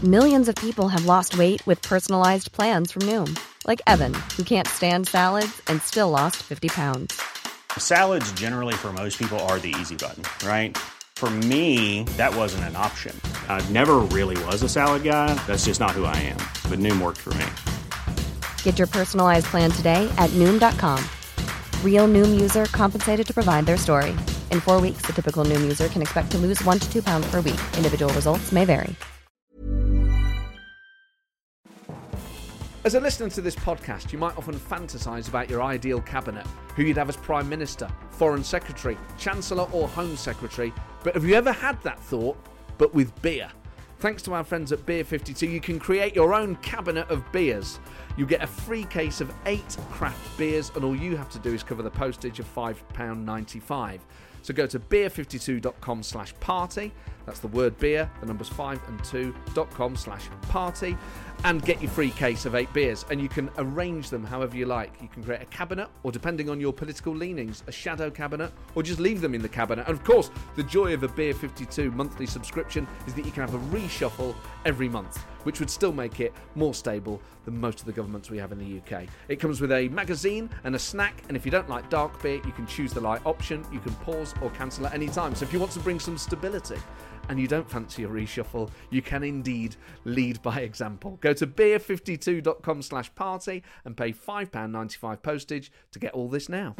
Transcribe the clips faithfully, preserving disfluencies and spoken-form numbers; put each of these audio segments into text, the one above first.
Millions of people have lost weight with personalized plans from Noom. Like Evan, who can't stand salads and still lost fifty pounds. Salads generally for most people are the easy button, right? For me, that wasn't an option. I never really was a salad guy. That's just not who I am. But Noom worked for me. Get your personalized plan today at Noom dot com. Real Noom user compensated to provide their story. In four weeks, the typical Noom user can expect to lose one to two pounds per week. Individual results may vary. As a listener to this podcast, you might often fantasise about your ideal cabinet, who you'd have as Prime Minister, Foreign Secretary, Chancellor or Home Secretary. But have you ever had that thought, but with beer? Thanks to our friends at Beer fifty-two, you can create your own cabinet of beers. You get a free case of eight craft beers, and all you have to do is cover the postage of five pounds ninety-five. So go to beer fifty-two dot com slash party. That's the word beer, the numbers five and two dot com slash party, and get your free case of eight beers. And you can arrange them however you like. You can create a cabinet, or depending on your political leanings, a shadow cabinet, or just leave them in the cabinet. And of course, the joy of a Beer fifty-two monthly subscription is that you can have a reshuffle every month, which would still make it more stable than most of the governments we have in the U K. It comes with a magazine and a snack, and if you don't like dark beer, you can choose the light option. You can pause or cancel at any time. So if you want to bring some stability and you don't fancy a reshuffle, you can indeed lead by example. Go to beer fifty-two dot com slash party and pay five pounds ninety-five postage to get all this now.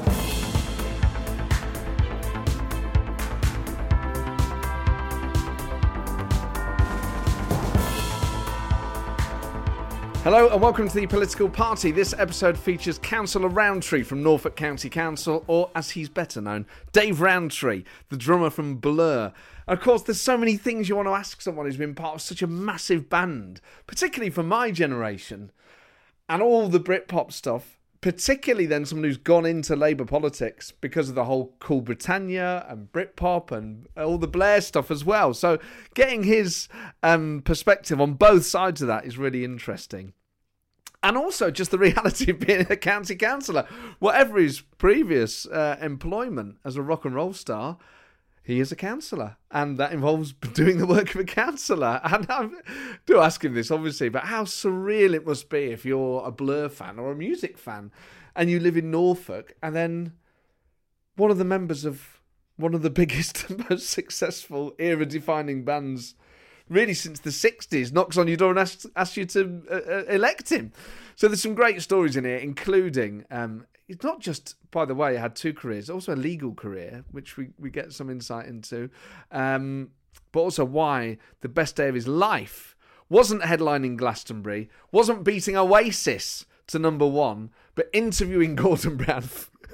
Hello and welcome to the Political Party. This episode features Councillor Rowntree from Norfolk County Council, or as he's better known, Dave Rowntree, the drummer from Blur. Of course, there's so many things you want to ask someone who's been part of such a massive band, particularly for my generation, and all the Britpop stuff, particularly then someone who's gone into Labour politics because of the whole Cool Britannia and Britpop and all the Blair stuff as well. So getting his um, perspective on both sides of that is really interesting. And also just the reality of being a county councillor. Whatever his previous uh, employment as a rock and roll star, he is a councillor, and that involves doing the work of a councillor. And I do ask him this, obviously, but how surreal it must be if you're a Blur fan or a music fan and you live in Norfolk, and then one of the members of one of the biggest and most successful era-defining bands, really since the sixties, knocks on your door and asks, asks you to uh, elect him. So there's some great stories in here, including... Um, He's not just, by the way, had two careers, also a legal career, which we, we get some insight into, um, but also why the best day of his life wasn't headlining Glastonbury, wasn't beating Oasis to number one, but interviewing Gordon Brown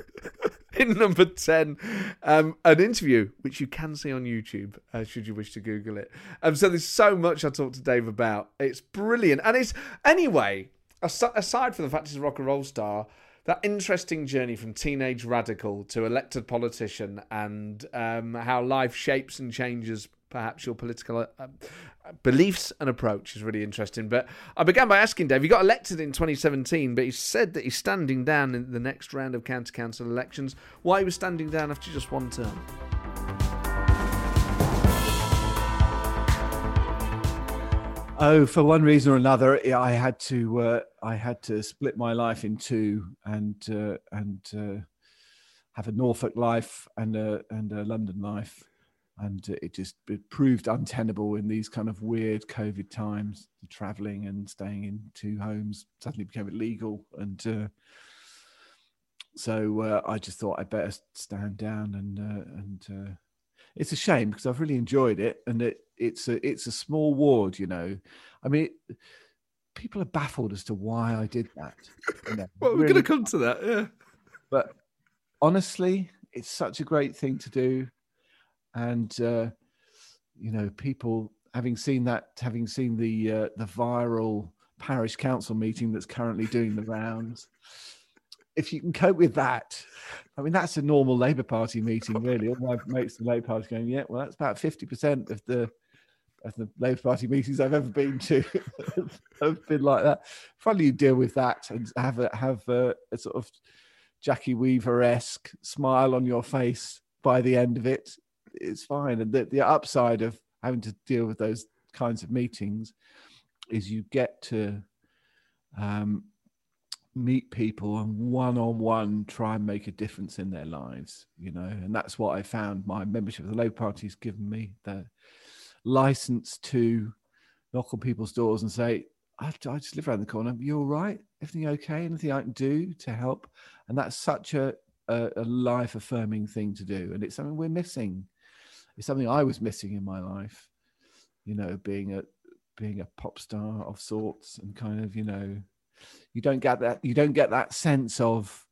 in number ten. Um, an interview which you can see on YouTube, uh, should you wish to Google it. Um, so there's so much I talked to Dave about. It's brilliant. And it's, anyway, aside from the fact he's a rock and roll star, that interesting journey from teenage radical to elected politician, and um, how life shapes and changes perhaps your political uh, beliefs and approach is really interesting. But I began by asking Dave, he got elected in twenty seventeen, but he said that he's standing down in the next round of county council elections. Why he was standing down after just one term? Oh, for one reason or another, I had to uh, I had to split my life in two, and uh, and uh, have a Norfolk life and a and a London life, and it just it proved untenable in these kind of weird COVID times. Traveling and staying in two homes suddenly became illegal, and uh, so uh, I just thought I'd better stand down, and uh, and uh, it's a shame because I've really enjoyed it, and it. It's a it's a small ward, you know. I mean, it, people are baffled as to why I did that. You know, well, we're really, going to come to that, yeah. But honestly, it's such a great thing to do, and uh, you know, people having seen that, having seen the uh, the viral parish council meeting that's currently doing the rounds. If you can cope with that, I mean, that's a normal Labour Party meeting, really. All my mates in the Labour Party going, yeah, well, that's about fifty percent of the of the Labour Party meetings I've ever been to have been like that. Finally, you deal with that and have a, have a, a sort of Jackie Weaver-esque smile on your face by the end of it. It's fine. And the, the upside of having to deal with those kinds of meetings is you get to um, meet people and one-on-one try and make a difference in their lives, you know, and that's what I found my membership of the Labour Party has given me, the license to knock on people's doors and say, I, I just live around the corner. You all right? Everything okay? Anything I can do to help? And that's such a, a, a life-affirming thing to do. And it's something we're missing. It's something I was missing in my life, you know, being a being a pop star of sorts, and kind of, you know, you don't get that you don't get that sense of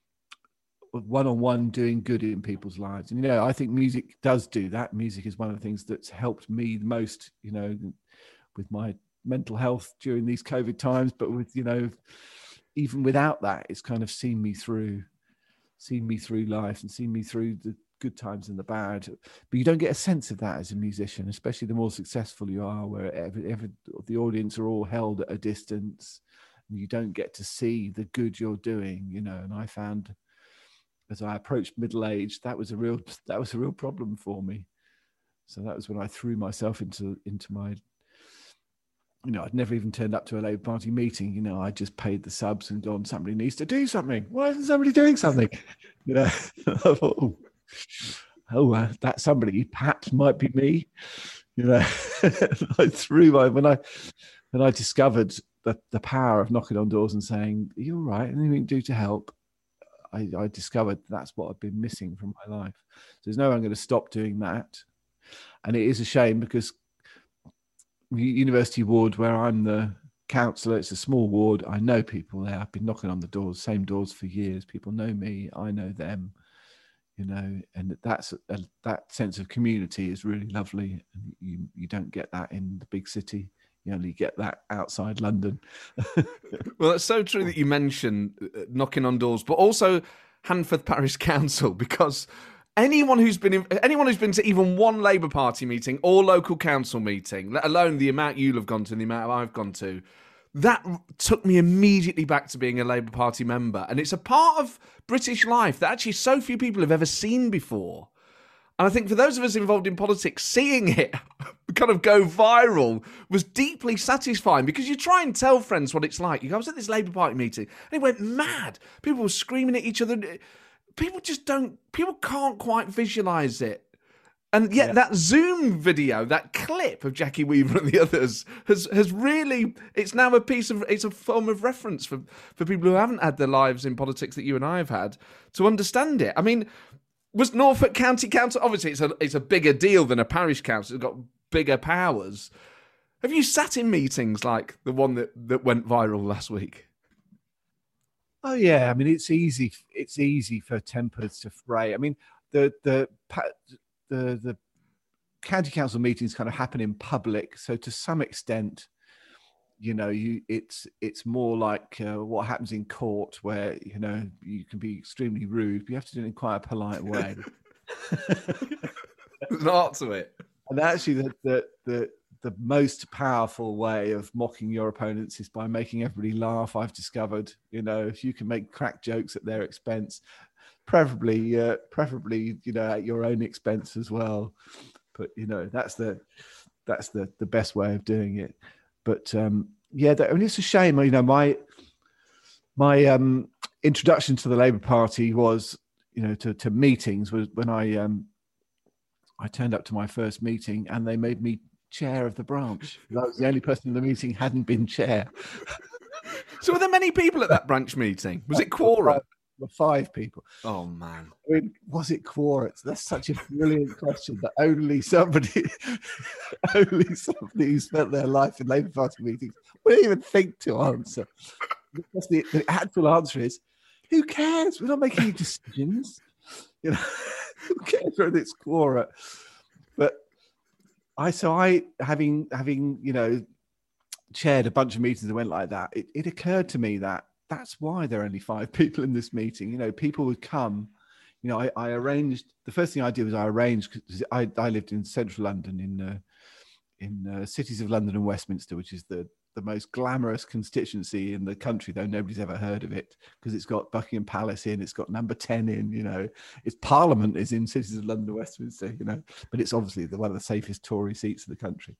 one-on-one doing good in people's lives. And, you know, I think music does do that. Music is one of the things that's helped me the most, you know, with my mental health during these COVID times, but with, you know, even without that, it's kind of seen me through, seen me through life and seen me through the good times and the bad. But you don't get a sense of that as a musician, especially the more successful you are, where every, every, the audience are all held at a distance and you don't get to see the good you're doing, you know. And I found as I approached middle age, that was a real, that was a real problem for me. So that was when I threw myself into, into my, you know, I'd never even turned up to a Labour Party meeting. You know, I just paid the subs and gone, somebody needs to do something. Why isn't somebody doing something? You know, I thought, oh, oh uh, that somebody perhaps might be me. You know, I threw my, when I, when I discovered the, the power of knocking on doors and saying, are you all right? Anything you can do to help? I, I discovered that's what I've been missing from my life. So there's no way I'm going to stop doing that. And it is a shame because University Ward, where I'm the councillor, it's a small ward. I know people there. I've been knocking on the doors, same doors for years. People know me. I know them, you know, and that's a, that sense of community is really lovely. And you, you don't get that in the big city. You only get that outside London. Well, it's so true that you mention knocking on doors, but also Handforth Parish Council, because anyone who's been in, anyone who's been to even one Labour Party meeting or local council meeting, let alone the amount you'll have gone to and the amount I've gone to, that took me immediately back to being a Labour Party member. And it's a part of British life that actually so few people have ever seen before. And I think for those of us involved in politics, seeing it kind of go viral was deeply satisfying, because you try and tell friends what it's like. You go, I was at this Labour Party meeting and it went mad. People were screaming at each other. People just don't, people can't quite visualise it. And yet yeah. that Zoom video, that clip of Jackie Weaver and the others has has really, it's now a piece of, it's a form of reference for, for people who haven't had their lives in politics that you and I have had to understand it. I mean, was Norfolk County Council, obviously it's a, it's a bigger deal than a parish council, it's got bigger powers. Have you sat in meetings like the one that, that went viral last week? Oh yeah, I mean it's easy. It's easy for tempers to fray. I mean the the the the county council meetings kind of happen in public, so to some extent, you know, you it's it's more like uh, what happens in court, where you know you can be extremely rude, but you have to do it in quite a polite way. There's an art to it. And actually, the the the the most powerful way of mocking your opponents is by making everybody laugh. I've discovered, you know, if you can make crack jokes at their expense, preferably, uh, preferably, you know, at your own expense as well. But you know, that's the that's the the best way of doing it. But um, yeah, that, I mean, it's a shame. You know, my my um, introduction to the Labour Party was, you know, to to meetings was when I um, I turned up to my first meeting and they made me chair of the branch. I was the only person in the meeting who hadn't been chair. So were there many people at that branch meeting? Was it quorum? Five, five people. Oh man. I mean, was it quorum? That's such a brilliant question that only somebody only somebody who spent their life in Labour Party meetings would even think to answer. Because the, the actual answer is, who cares? We're not making any decisions. You know, who cares whether it's quorum? But I, so I, having, having, you know, chaired a bunch of meetings that went like that, it, it occurred to me that that's why there are only five people in this meeting. You know, people would come, you know, I, I arranged, the first thing I did was I arranged, because I, I lived in central London, in uh, in uh, Cities of London and Westminster, which is the, the most glamorous constituency in the country, though nobody's ever heard of it, because it's got Buckingham Palace in, it's got number ten in, you know, its Parliament is in Cities of London and Westminster, you know, but it's obviously the, one of the safest Tory seats in the country.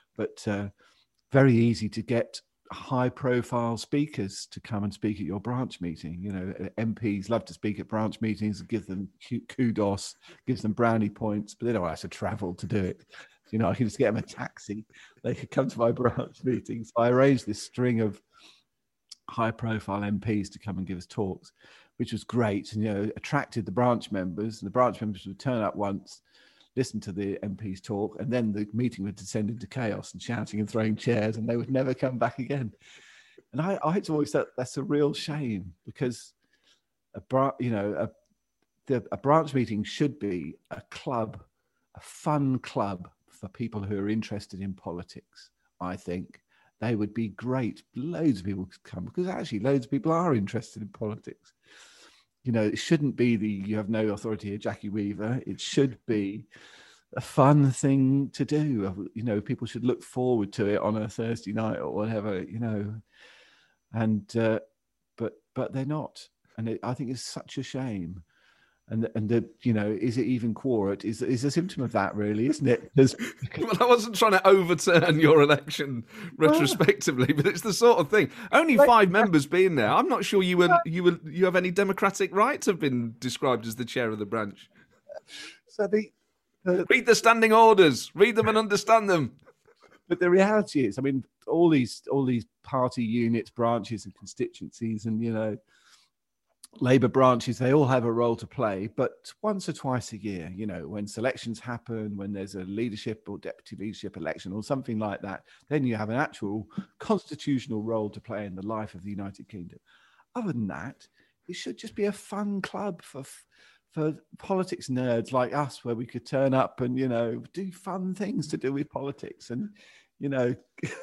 but uh, very easy to get high-profile speakers to come and speak at your branch meeting. You know, M Ps love to speak at branch meetings and give them kudos, gives them brownie points, but they don't have to travel to do it. You know, I can just get them a taxi. They could come to my branch meetings. So I arranged this string of high-profile M Ps to come and give us talks, which was great, and you know, attracted the branch members. And the branch members would turn up once, listen to the M Ps talk, and then the meeting would descend into chaos and shouting and throwing chairs, and they would never come back again. And I, I always thought that's a real shame, because a bra- you know, a, the, a branch meeting should be a club, a fun club for people who are interested in politics. I think they would be great. Loads of people could come, because actually loads of people are interested in politics. You know, it shouldn't be the you have no authority here, Jackie Weaver. It should be a fun thing to do. You know, people should look forward to it on a Thursday night or whatever, you know. And, uh, but, but they're not. And it, I think it's such a shame. And, and the, you know, is it even quorate? Is, is a symptom of that, really, isn't it? Well, I wasn't trying to overturn your election retrospectively, but it's the sort of thing. Only five members being there. I'm not sure you were you were you have any democratic right to have been described as the chair of the branch. So the, the read the standing orders, read them and understand them. But the reality is, I mean, all these all these party units, branches, and constituencies, and you know, Labour branches, they all have a role to play, but once or twice a year, you know, when selections happen, when there's a leadership or deputy leadership election or something like that, then you have an actual constitutional role to play in the life of the United Kingdom. Other than that, it should just be a fun club for for politics nerds like us, where we could turn up and, you know, do fun things to do with politics and, you know...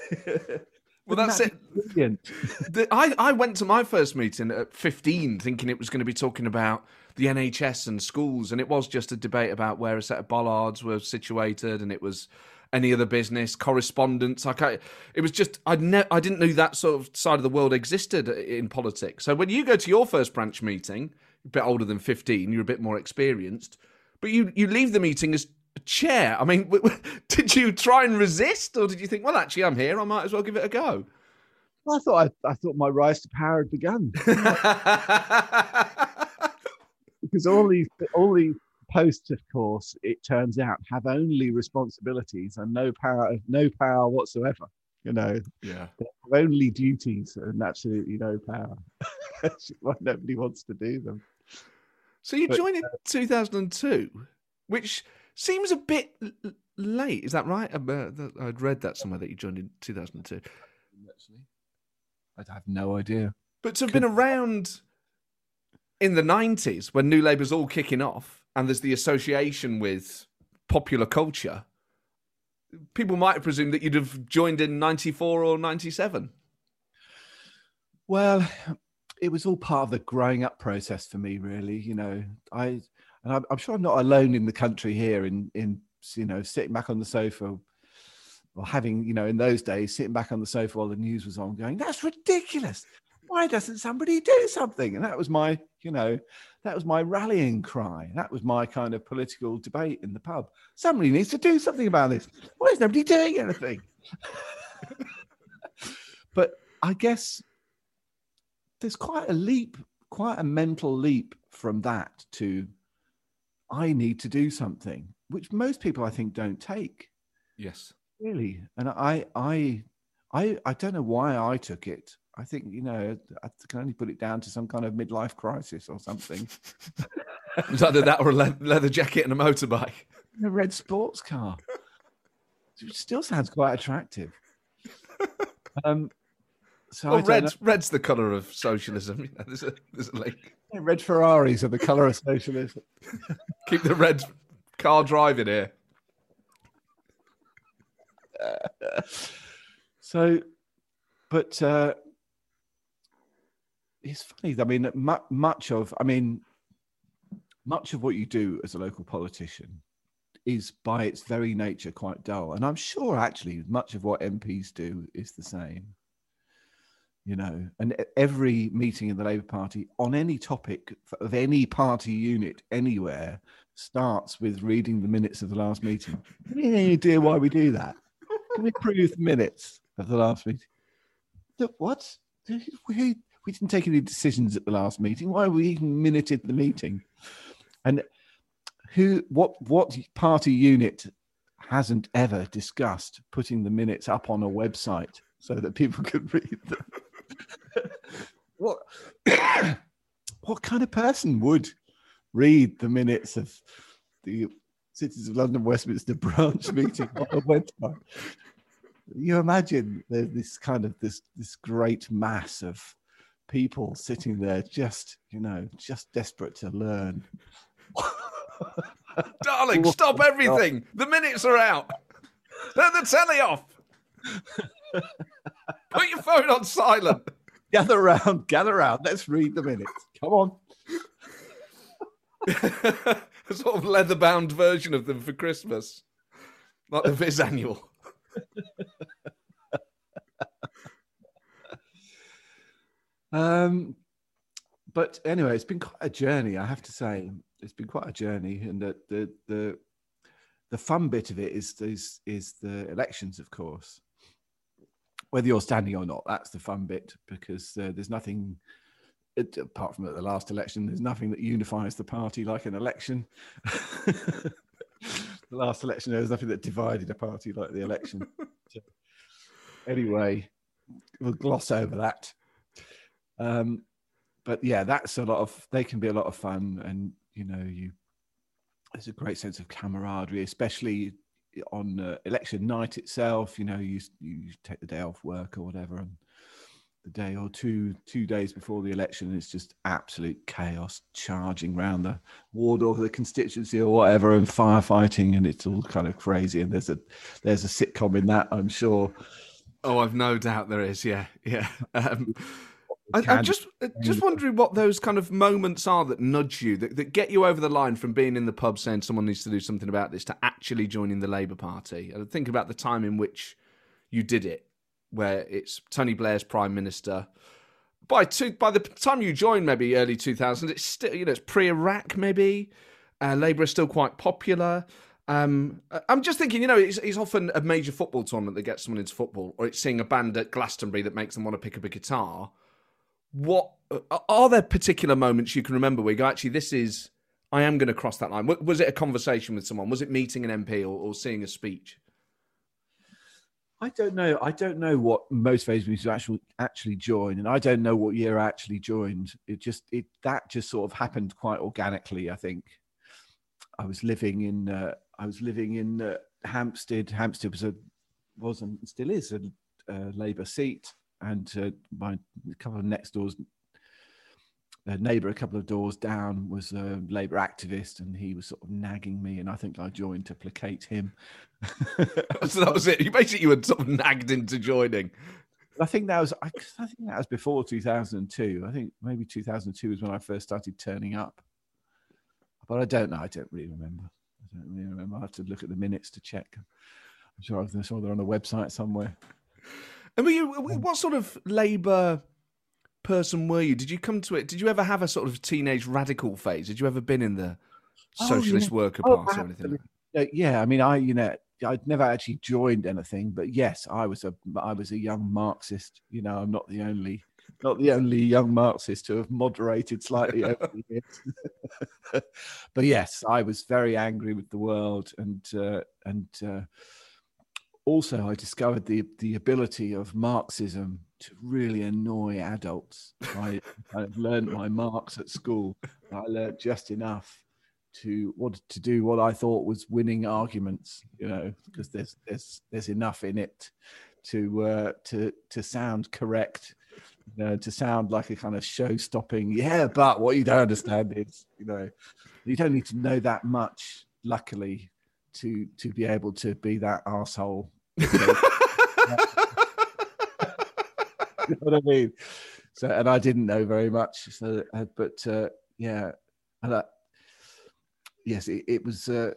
Well, that's it. The, I, I went to my first meeting at fifteen thinking it was going to be talking about the N H S and schools, and it was just a debate about where a set of bollards were situated, and it was any other business, correspondence. Like I, it was just, I'd ne- I didn't know that sort of side of the world existed in politics. So when you go to your first branch meeting, a bit older than fifteen, you're a bit more experienced, but you, you leave the meeting as a chair. I mean, did you try and resist, or did you think, well, actually, I'm here, I might as well give it a go? Well, I thought I, I thought my rise to power had begun, because all these all these posts, of course, it turns out, have only responsibilities and no power, no power whatsoever. You know, yeah, they have only duties and absolutely no power. That's why nobody wants to do them. So you but, joined in uh, two thousand two, which seems a bit l- late. Is that right? Uh, I'd read that somewhere that you joined in two thousand two. Actually, I have no idea. But to have been around in the nineties when New Labour's all kicking off and there's the association with popular culture, people might have presumed that you'd have joined in ninety-four or ninety-seven. Well, it was all part of the growing up process for me, really. You know, I and I'm, I'm sure I'm not alone in the country here in in you know sitting back on the sofa, or having, you know, in those days, sitting back on the sofa while the news was on, going, "That's ridiculous. Why doesn't somebody do something?" And that was my, you know, that was my rallying cry. That was my kind of political debate in the pub. Somebody needs to do something about this. Why is nobody doing anything? But I guess there's quite a leap, quite a mental leap from that to I need to do something, which most people, I think, don't take. Yes. Really. And I, I, I, I don't know why I took it. I think, you know, I can only put it down to some kind of midlife crisis or something. It was either that or a le- leather jacket and a motorbike. A red sports car. It still sounds quite attractive. Um, so well, I don't red's, know. red's the colour of socialism. You know, there's a, there's a link. Yeah, red Ferraris are the colour of socialism. Keep the red car driving here. Uh, so, but uh, it's funny. I mean, mu- much of, I mean, much of what you do as a local politician is by its very nature quite dull. And I'm sure actually much of what M Ps do is the same. You know, and every meeting in the Labour Party on any topic of any party unit anywhere starts with reading the minutes of the last meeting. Any idea why we do that? can we approve the minutes of the last meeting? Look, what? We, we didn't take any decisions at the last meeting. Why we even minuted the meeting? And who, what, what party unit hasn't ever discussed putting the minutes up on a website so that people could read them? What, what kind of person would read the minutes of the Cities of London Westminster branch meeting on a website? You imagine there's this kind of this this great mass of people sitting there, just you know, just desperate to learn. Darling, stop everything! The minutes are out. Turn the telly off. Put your phone on silent. Gather round, gather round. Let's read the minutes. Come on. A sort of leather-bound version of them for Christmas, like the Viz Annual. um, but anyway, it's been quite a journey. I have to say, it's been quite a journey, and the the the, the fun bit of it is is is the elections, of course. Whether you're standing or not, that's the fun bit, because uh, there's nothing, it, apart from at the last election, there's nothing that unifies the party like an election. The last election, there was nothing that divided a party like the election. So, anyway, we'll gloss over that. Um, but yeah, that's a lot of, they can be a lot of fun, and, you know, you, there's a great sense of camaraderie, especially on uh, election night itself. You know, you you take the day off work or whatever, and the day or two two days before the election, it's just absolute chaos, charging around the ward or the constituency or whatever, and firefighting, and it's all kind of crazy. And there's a there's a sitcom in that, I'm sure. Oh, I've no doubt there is. Yeah, yeah. Um, I, I'm just just wondering what those kind of moments are that nudge you, that, that get you over the line from being in the pub saying someone needs to do something about this to actually joining the Labour Party. And think about the time in which you did it, where it's Tony Blair's Prime Minister. By two, by the time you joined, maybe early two thousands, it's still, you know, it's pre-Iraq maybe. Uh, Labour is still quite popular. Um, I'm just thinking, you know, it's, it's often a major football tournament that gets someone into football, or it's seeing a band at Glastonbury that makes them want to pick up a guitar. What are there particular moments you can remember where you go, actually, this is, I am going to cross that line? Was it a conversation with someone? Was it meeting an M P or, or seeing a speech? I don't know. I don't know what motivated me to actually actually join, and I don't know what year I actually joined. It just it that just sort of happened quite organically. I think I was living in uh, I was living in uh, Hampstead. Hampstead was a wasn't still is a, a Labour seat. And uh, my a couple of next doors, a neighbour a couple of doors down was a Labour activist, and he was sort of nagging me, and I think I joined to placate him. So that was it. You basically you were sort of nagged into joining. I think that was I, I think that was before two thousand two. I think maybe two thousand two was when I first started turning up. But I don't know. I don't really remember. I don't really remember. I have to look at the minutes to check. I'm sure, I'm sure they're on a website somewhere. And were you, what sort of Labour person were you? Did you come to it? Did you ever have a sort of teenage radical phase? Did you ever been in the Socialist oh, yeah. Worker oh, Party or anything like that? Uh, yeah, I mean, I you know, I'd never actually joined anything, but yes, I was a I was a young Marxist. You know, I'm not the only not the only young Marxist to have moderated slightly over the years. But yes, I was very angry with the world, and uh, and. Uh, Also, I discovered the the ability of Marxism to really annoy adults. I, I learned my Marx at school. I learned just enough to what to do what I thought was winning arguments. You know, because there's there's there's enough in it to uh, to to sound correct, you know, to sound like a kind of show-stopping. Yeah, but what you don't understand is, you know, you don't need to know that much. Luckily, to to be able to be that arsehole. You know what I mean? So, and I didn't know very much. So, uh, but uh, yeah, and uh, yes, it, it was. Uh,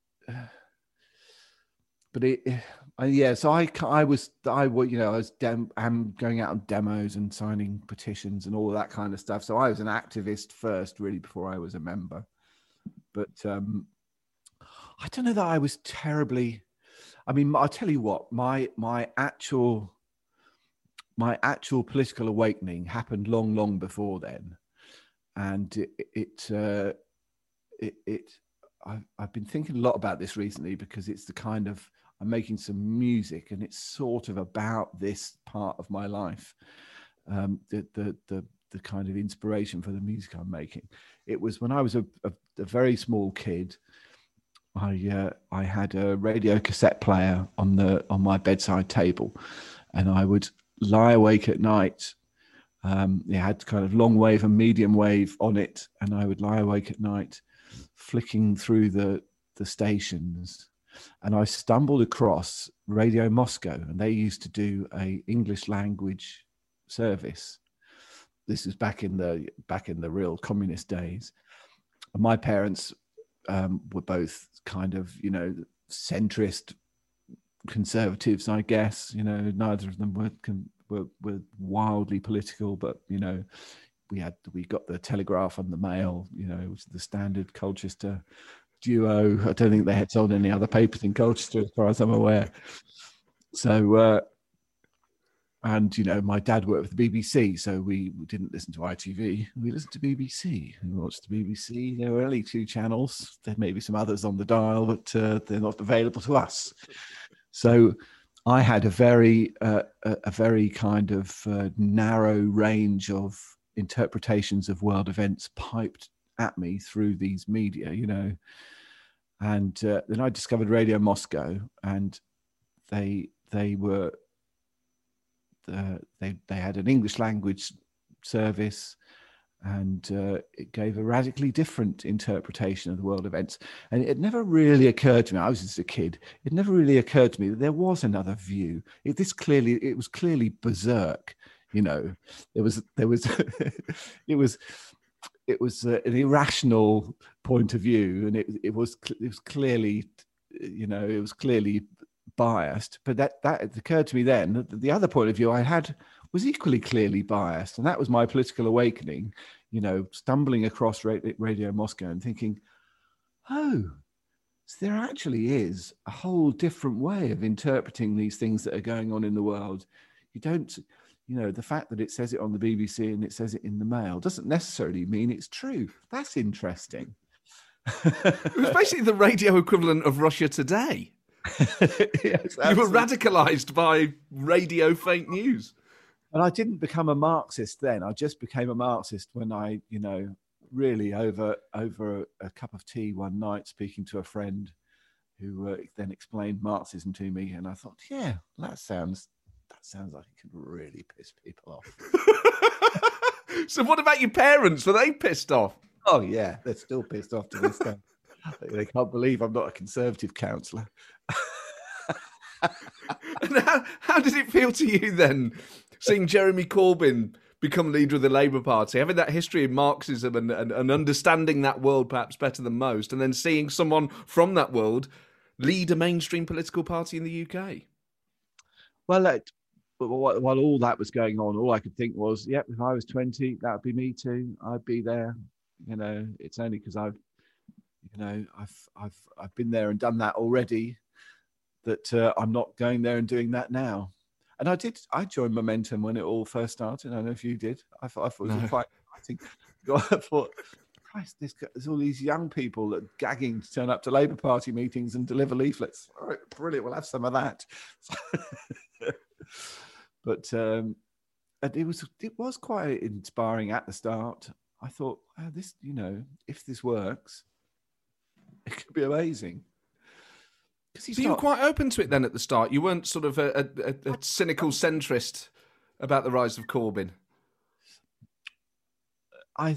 but it, uh, yeah. So I, I was, I was, you know, I was dem- I'm going out on demos and signing petitions and all of that kind of stuff. So I was an activist first, really, before I was a member. But um, I don't know that I was terribly. I mean, I'll tell you what, my my actual my actual political awakening happened long, long before then, and it it uh, it, it I've, I've been thinking a lot about this recently because it's the kind of I'm making some music and it's sort of about this part of my life, um, the the the the kind of inspiration for the music I'm making. It was when I was a, a, a very small kid. I uh, I had a radio cassette player on the on my bedside table, and I would lie awake at night. Um, it had kind of long wave and medium wave on it, and I would lie awake at night, flicking through the the stations, and I stumbled across Radio Moscow, and they used to do a English language service. This is back in the back in the real communist days. And my parents um, were both kind of, you know, centrist conservatives, I guess. You know, neither of them were were, were wildly political, but you know, we had we got the Telegraph and the Mail. You know, it was the standard Colchester duo. I don't think they had sold any other papers in Colchester, as far as I'm aware. So. Uh, And, you know, my dad worked with the B B C, so we didn't listen to I T V. We listened to B B C. We watched the B B C. There were only two channels. There may be some others on the dial, but uh, they're not available to us. So I had a very, uh, a, a very kind of uh, narrow range of interpretations of world events piped at me through these media, you know. And uh, then I discovered Radio Moscow, and they they were... Uh, they they had an English language service, and uh, it gave a radically different interpretation of the world events. And it never really occurred to me, I was just a kid, it never really occurred to me that there was another view. It, this clearly, it was clearly berserk, you know. There was, there was, it was, it was uh, an irrational point of view, and it it was it was clearly, you know, it was clearly biased. But that that occurred to me then that the other point of view I had was equally clearly biased, and that was my political awakening, you know, stumbling across Radio Moscow and thinking, oh, so there actually is a whole different way of interpreting these things that are going on in the world. You don't, you know, the fact that it says it on the B B C and it says it in the Mail doesn't necessarily mean it's true. That's interesting. It was basically the radio equivalent of Russia Today. Yes, you were radicalized by radio fake news. And I didn't become a Marxist then. I just became a Marxist when I, you know, really over over a, a cup of tea one night, speaking to a friend who uh, then explained Marxism to me, and I thought, yeah, that sounds that sounds like it could really piss people off. So, what about your parents? Were they pissed off? Oh yeah, they're still pissed off to this day. They can't believe I'm not a Conservative councillor. And how, how did it feel to you then, seeing Jeremy Corbyn become leader of the Labour Party, having that history in Marxism and, and, and understanding that world perhaps better than most, and then seeing someone from that world lead a mainstream political party in the U K? Well, uh, while all that was going on, all I could think was, yep, if I was twenty, that would be me too. I'd be there. You know, it's only because I've, you know, I've I've I've been there and done that already, that uh, I'm not going there and doing that now. And I did. I joined Momentum when it all first started. I don't know if you did. I thought I thought it was no. quite exciting. I thought, Christ, there's, there's all these young people that are gagging to turn up to Labour Party meetings and deliver leaflets. All right, brilliant. We'll have some of that. But um, it was it was quite inspiring at the start. I thought, oh, this, you know, if this works, it could be amazing. So you were quite open to it then at the start. You weren't sort of a, a, a cynical centrist about the rise of Corbyn. I,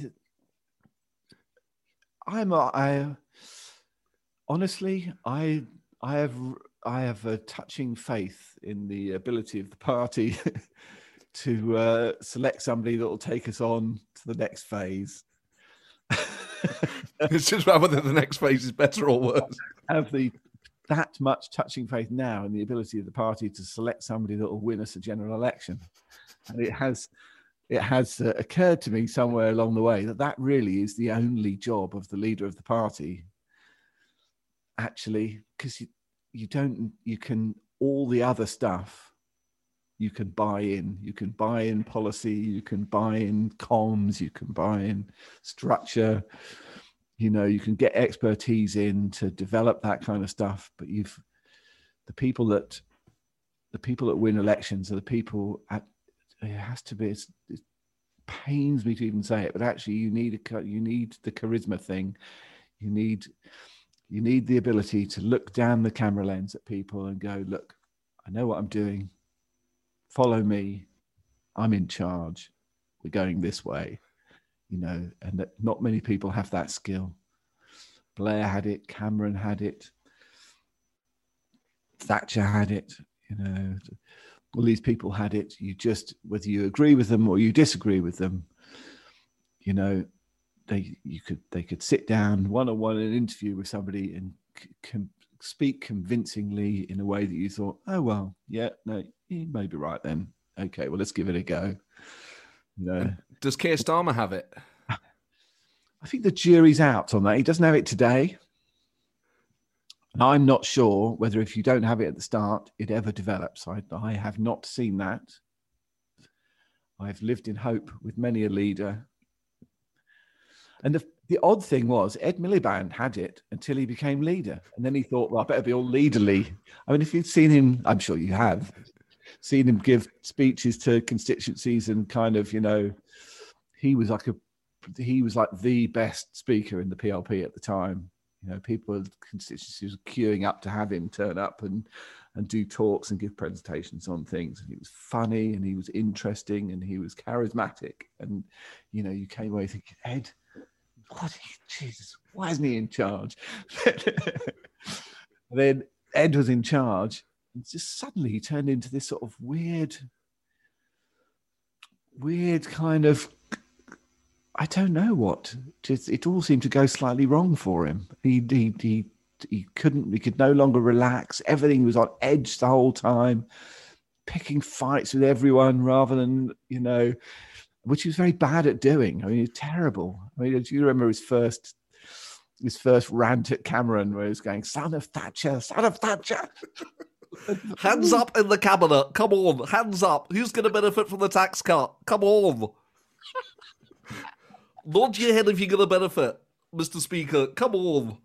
I'm, a, I, honestly, I, I have, I have a touching faith in the ability of the party to uh, select somebody that will take us on to the next phase. It's just about whether the next phase is better or worse. Have the that much touching faith now in the ability of the party to select somebody that will win us a general election, and it has it has uh, occurred to me somewhere along the way that that really is the only job of the leader of the party. Actually, because you don't, you can, all the other stuff, you can buy in. You can buy in policy, you can buy in comms, you can buy in structure, you know, you can get expertise in to develop that kind of stuff. But you've, the people that, the people that win elections are the people at, it has to be, it's, it pains me to even say it, but actually you need a, you need the charisma thing. You need, you need the ability to look down the camera lens at people and go, look, I know what I'm doing. Follow me. I'm in charge. We're going this way, you know, and that not many people have that skill. Blair had it. Cameron had it. Thatcher had it. You know, all these people had it. You just, whether you agree with them or you disagree with them, you know, they you could they could sit down one on one in an interview with somebody and c- can speak convincingly in a way that you thought, oh well, yeah, no, you may be right then. Okay, well let's give it a go. You know, does Keir Starmer have it? I think the jury's out on that. He doesn't have it today. And I'm not sure whether if you don't have it at the start, it ever develops. I, I have not seen that. I've lived in hope with many a leader. And the, the odd thing was, Ed Miliband had it until he became leader. And then he thought, well, I better be all leaderly. I mean, if you've seen him, I'm sure you have, seen him give speeches to constituencies and kind of, you know, he was like a, he was like the best speaker in the P L P at the time. You know, people, constituencies were queuing up to have him turn up and, and do talks and give presentations on things. And he was funny and he was interesting and he was charismatic. And, you know, you came away thinking, Ed, what? Jesus, why isn't he in charge? Then Ed was in charge. And just suddenly he turned into this sort of weird, weird kind of, I don't know what. Just it all seemed to go slightly wrong for him. He he he he couldn't. He could no longer relax. Everything was on edge the whole time, picking fights with everyone rather than, you know, which he was very bad at doing. I mean, he was terrible. I mean, do you remember his first his first rant at Cameron, where he was going, "Son of Thatcher, son of Thatcher." Hands up in the cabinet. Come on, hands up. Who's going to benefit from the tax cut? Come on. Nod your head if you're going to benefit, Mister Speaker. Come on.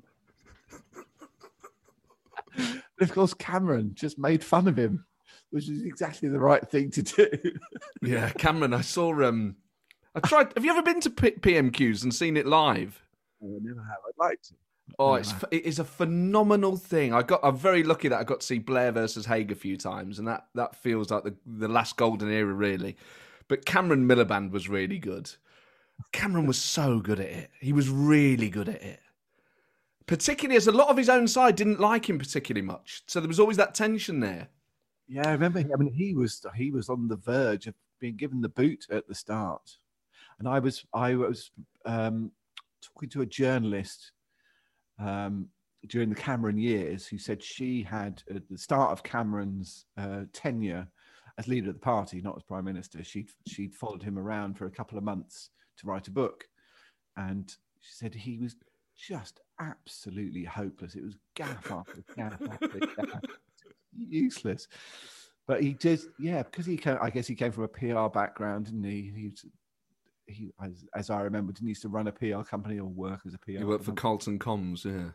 And of course, Cameron just made fun of him, which is exactly the right thing to do. Yeah, Cameron, I saw... Um, I tried... Have you ever been to P- PMQs and seen it live? Oh, I never have. I'd like to. Oh, it's it is a phenomenal thing. I got I'm very lucky that I got to see Blair versus Haig a few times, and that, that feels like the, the last golden era, really. But Cameron Miliband was really good. Cameron was so good at it. He was really good at it. Particularly as a lot of his own side didn't like him particularly much. So there was always that tension there. Yeah, I remember. I mean, he was he was on the verge of being given the boot at the start, and I was I was um, talking to a journalist um, during the Cameron years who said she had at the start of Cameron's uh, tenure as leader of the party, not as prime minister. She'd she'd followed him around for a couple of months to write a book, and she said he was just absolutely hopeless. It was gaff after gaff after gaff, useless. But he did, yeah, because he came, I guess he came from a P R background, and he he, was, he as, as I remember, didn't used to run a P R company or work as a P R. He worked for company. Carlton Comms, yeah.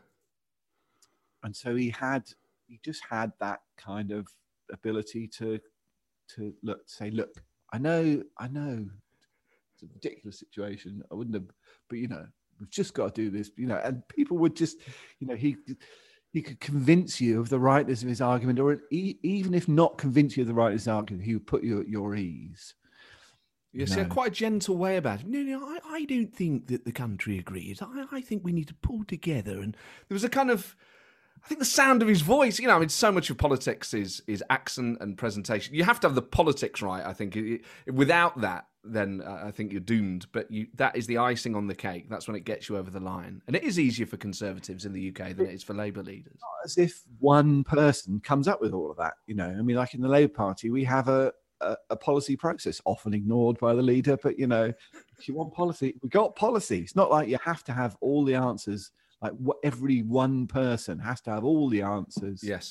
And so he had, he just had that kind of ability to to look, say, look, I know, I know. It's a ridiculous situation. I wouldn't have, but you know, we've just got to do this, you know, and people would just, you know, he he could convince you of the rightness of his argument, or he, even if not convince you of the rightness of his argument, he would put you at your ease. Yes, he had quite a gentle way about it. No, no, I, I don't think that the country agrees. I, I think we need to pull together. And there was a kind of, I think the sound of his voice, you know, I mean, so much of politics is is accent and presentation. You have to have the politics right, I think. It, it, without that, then uh, I think you're doomed. But you, that is the icing on the cake. That's when it gets you over the line. And it is easier for Conservatives in the U K than it is for Labour leaders. As if one person comes up with all of that, you know. I mean, like in the Labour Party, we have a, a, a policy process, often ignored by the leader. But, you know, if you want policy, we've got policy. It's not like you have to have all the answers. Like what, every one person has to have all the answers. Yes.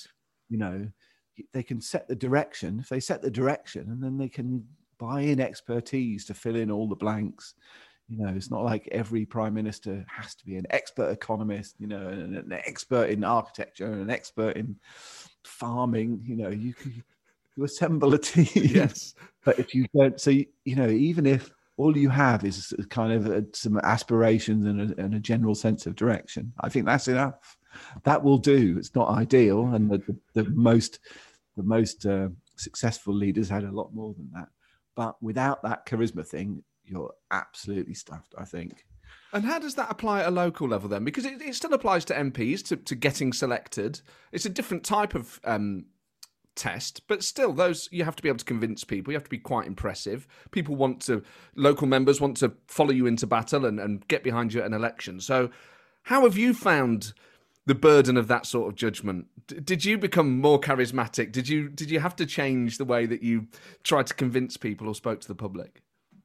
you know, they can set the direction. If they set the direction, and then they can buy in expertise to fill in all the blanks. You know, it's not like every prime minister has to be an expert economist, you know, and an expert in architecture and an expert in farming. You know, you can you assemble a team. Yes. But if you don't, so, you know, even if all you have is kind of a, some aspirations and a, and a general sense of direction, I think that's enough. That will do. It's not ideal. And the, the, the most, the most uh, successful leaders had a lot more than that. But without that charisma thing, you're absolutely stuffed, I think. And how does that apply at a local level then? Because it, it still applies to M Ps, to, to getting selected. It's a different type of um, test, but still, those you have to be able to convince people. You have to be quite impressive. People want to, local members want to follow you into battle and, and get behind you at an election. So how have you found the burden of that sort of judgment? D- did you become more charismatic? Did you did you have to change the way that you tried to convince people or spoke to the public?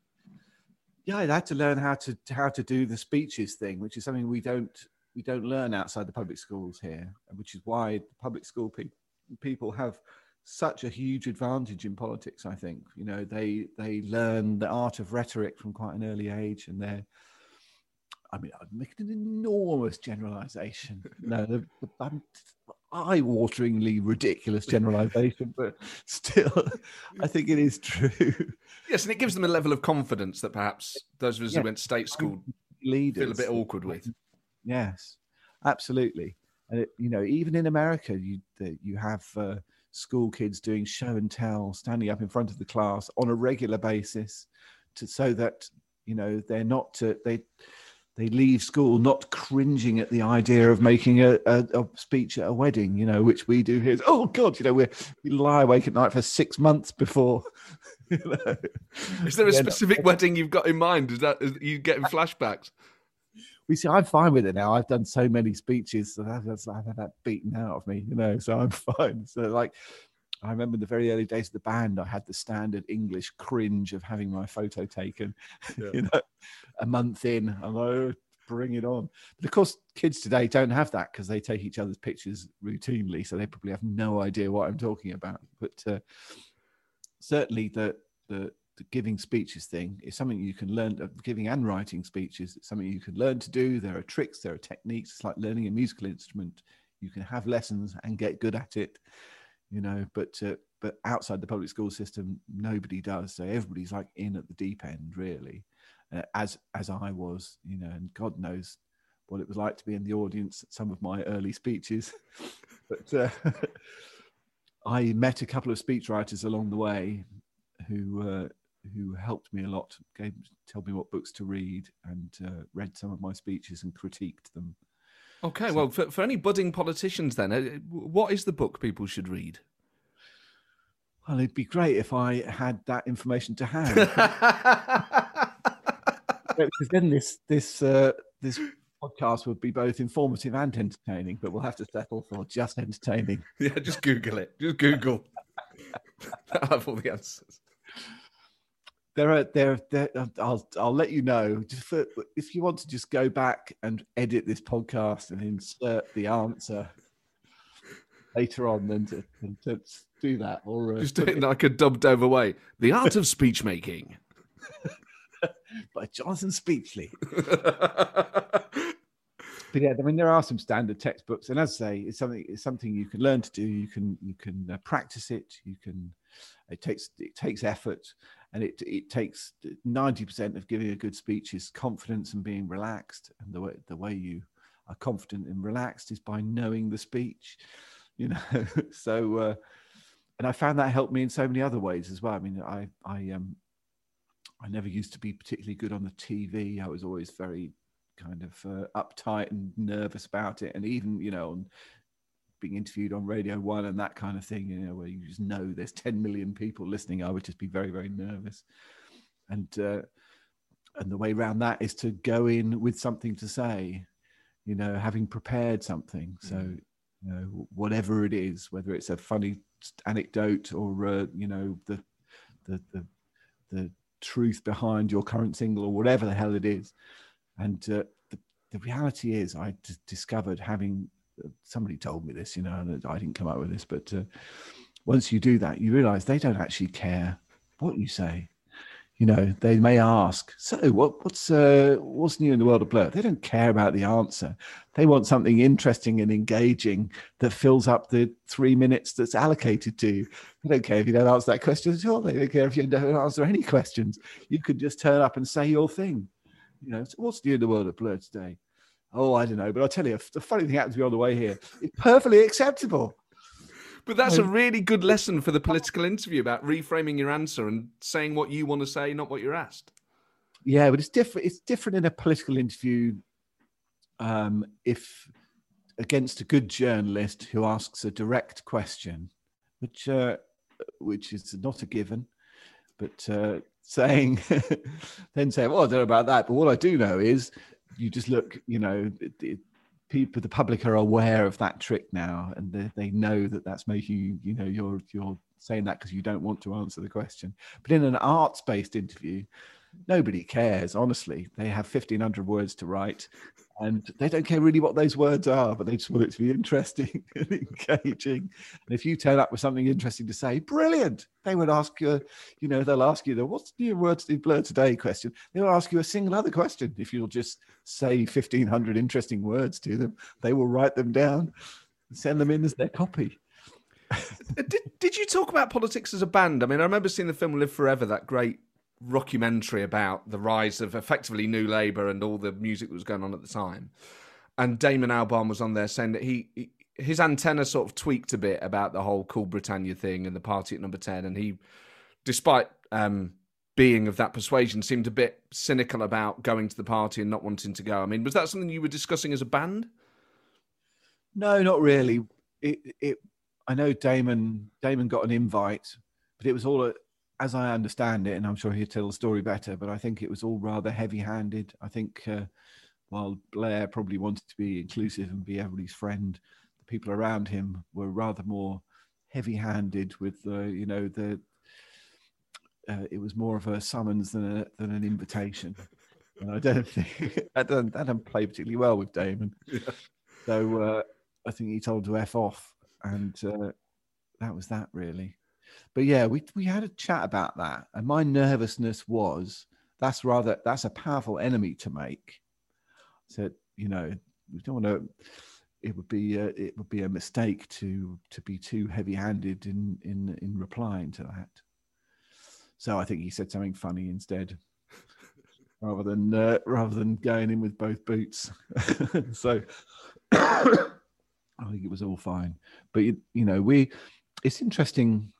Yeah, I had to learn how to how to do the speeches thing, which is something we don't we don't learn outside the public schools here, which is why the public school pe- people have such a huge advantage in politics. I think, you know, they they learn the art of rhetoric from quite an early age, and they're, I mean, I'm making an enormous generalization. No, the, the, I'm eye-wateringly ridiculous generalization, but still, I think it is true. Yes, and it gives them a level of confidence that perhaps those of us Yeah. who went to state school Leaders feel a bit awkward with. Yes, absolutely. And it, you know, even in America, you the, you have uh, school kids doing show and tell, standing up in front of the class on a regular basis, to so that, you know, they're not uh, they. They leave school not cringing at the idea of making a, a, a speech at a wedding, you know, which we do here. Oh God, you know, we're, we lie awake at night for six months before. You know. Is there a Yeah, specific no. wedding you've got in mind? Is that is, are you getting flashbacks? We see, I'm fine with it now. I've done so many speeches that I've, I've had that beaten out of me, you know, so I'm fine. So like, I remember the very early days of the band, I had the standard English cringe of having my photo taken, yeah. You know, a month in, I'm like, oh, bring it on. But of course, kids today don't have that because they take each other's pictures routinely. So they probably have no idea what I'm talking about. But uh, certainly the, the, the giving speeches thing is something you can learn, uh, giving and writing speeches, it's something you can learn to do. There are tricks, there are techniques. It's like learning a musical instrument. You can have lessons and get good at it. You know, but uh, but outside the public school system, nobody does. So everybody's like in at the deep end, really, uh, as as I was, you know, and God knows what it was like to be in the audience at some of my early speeches. But uh, I met a couple of speechwriters along the way who uh, who helped me a lot, gave told me what books to read, and uh, read some of my speeches and critiqued them. Okay, So, well, for, for any budding politicians then, uh, what is the book people should read? Well, it'd be great if I had that information to hand. Because then this this uh, this podcast would be both informative and entertaining, but we'll have to settle for just entertaining. Yeah, just Google it. Just Google. I'll have all the answers. There are there, there. I'll I'll let you know. Just for, if you want to just go back and edit this podcast and insert the answer later on, then to, then to do that, or uh, just do it in like a dubbed over way. The Art of Speech Making by Jonathan Speechley. But yeah, I mean, there are some standard textbooks, and as I say, it's something it's something you can learn to do. You can you can uh, practice it. You can. It takes it takes effort, and it it takes ninety percent of giving a good speech is confidence and being relaxed. And the way the way you are confident and relaxed is by knowing the speech, you know. So, uh, and I found that helped me in so many other ways as well. I mean, I I um I never used to be particularly good on the T V. I was always very kind of uh, uptight and nervous about it, and even, you know, on being interviewed on Radio One and that kind of thing, you know, where you just know there's ten million people listening, I would just be very, very nervous. And uh, and the way around that is to go in with something to say, you know, having prepared something. So, mm. you know, whatever it is, whether it's a funny anecdote or uh, you know, the the the the truth behind your current single or whatever the hell it is. And uh, the, the reality is, I d- discovered having somebody told me this, you know, and I didn't come up with this, but uh, once you do that, you realise they don't actually care what you say. You know, they may ask, so what, what's uh, what's new in the world of Blur? They don't care about the answer. They want something interesting and engaging that fills up the three minutes that's allocated to you. They don't care if you don't answer that question at all. They don't care if you don't answer any questions. You could just turn up and say your thing. You know, so what's new in the world of Blur today? Oh, I don't know. But I'll tell you, the funny thing happened to me on the way here. It's perfectly acceptable. But that's a really good lesson for the political interview about reframing your answer and saying what you want to say, not what you're asked. Yeah, but it's different. It's different in a political interview um, if against a good journalist who asks a direct question, which uh, which is not a given, but uh, saying then saying, well, I don't know about that, but what I do know is you just look, you know, it, it, people, the public are aware of that trick now, and they, they know that that's making you, you know, you're you're saying that because you don't want to answer the question. But in an arts-based interview, nobody cares. Honestly, they have fifteen hundred words to write, and they don't care really what those words are, but they just want it to be interesting and engaging. And if you turn up with something interesting to say, brilliant. They would ask you, you know, they'll ask you the "What's new words in Blur today?" question. They will ask you a single other question. If you'll just say fifteen hundred interesting words to them, they will write them down and send them in as their copy. did, did you talk about politics as a band? I mean, I remember seeing the film Live Forever, that great rockumentary about the rise of effectively New Labour and all the music that was going on at the time. And Damon Albarn was on there saying that he, he his antenna sort of tweaked a bit about the whole Cool Britannia thing and the party at number ten. And he, despite um, being of that persuasion, seemed a bit cynical about going to the party and not wanting to go. I mean, was that something you were discussing as a band? No, not really. It, it, I know Damon, Damon got an invite, but it was all a, as I understand it, and I'm sure he'll tell the story better, but I think it was all rather heavy-handed. I think uh, while Blair probably wanted to be inclusive and be everybody's friend, the people around him were rather more heavy-handed with, uh, you know, the. Uh, it was more of a summons than a, than an invitation, and I don't think that doesn't, that doesn't play particularly well with Damon. Yeah. So uh, I think he told him to F off, and uh, that was that really. But yeah, we we had a chat about that, and my nervousness was that's rather that's a powerful enemy to make. So you know, we don't want to. It would be a, it would be a mistake to to be too heavy-handed in in in replying to that. So I think he said something funny instead, rather than uh, rather than going in with both boots. So I think it was all fine. But you, you know, we it's interesting.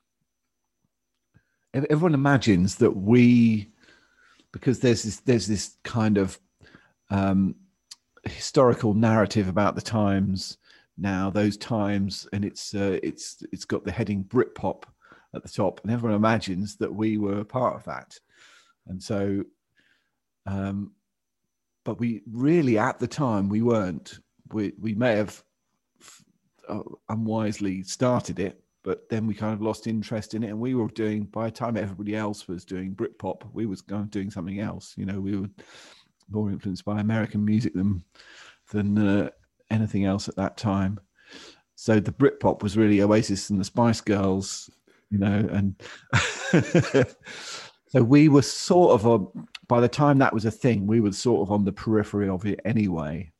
Everyone imagines that we, because there's this there's this kind of um, historical narrative about the times now, those times, and it's uh, it's it's got the heading Britpop at the top, and everyone imagines that we were part of that, and so, um, but we really at the time we weren't. We we may have uh, unwisely started it. But then we kind of lost interest in it, and we were doing, by the time everybody else was doing Britpop, we was kind of doing something else. You know, we were more influenced by American music than than uh, anything else at that time. So the Britpop was really Oasis and the Spice Girls, you know, and so we were sort of, a, by the time that was a thing, we were sort of on the periphery of it anyway.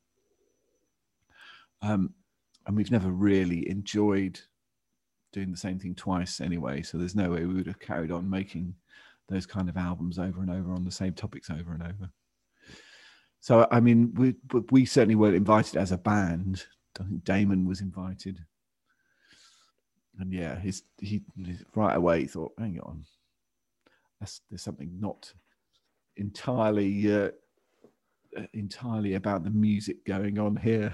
Um, and we've never really enjoyed doing the same thing twice anyway, so there's no way we would have carried on making those kind of albums over and over on the same topics over and over. So I mean, we we certainly weren't invited as a band. I think Damon was invited, and yeah, his he right away thought, hang on, that's, there's something not entirely uh, entirely about the music going on here.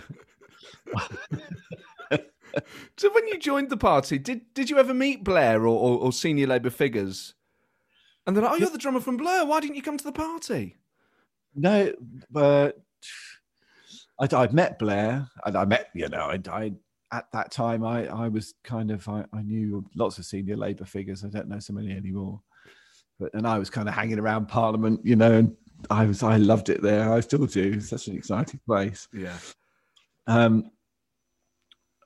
So when you joined the party, did did you ever meet Blair or, or, or senior Labour figures? And they're like, oh, you're the drummer from Blur. Why didn't you come to the party? No, but I'd, I'd met Blair. And I met, you know, I, I at that time, I, I was kind of, I, I knew lots of senior Labour figures. I don't know so many anymore. But and I was kind of hanging around Parliament, you know, and I was, I loved it there. I still do. It's such an exciting place. Yeah. Um.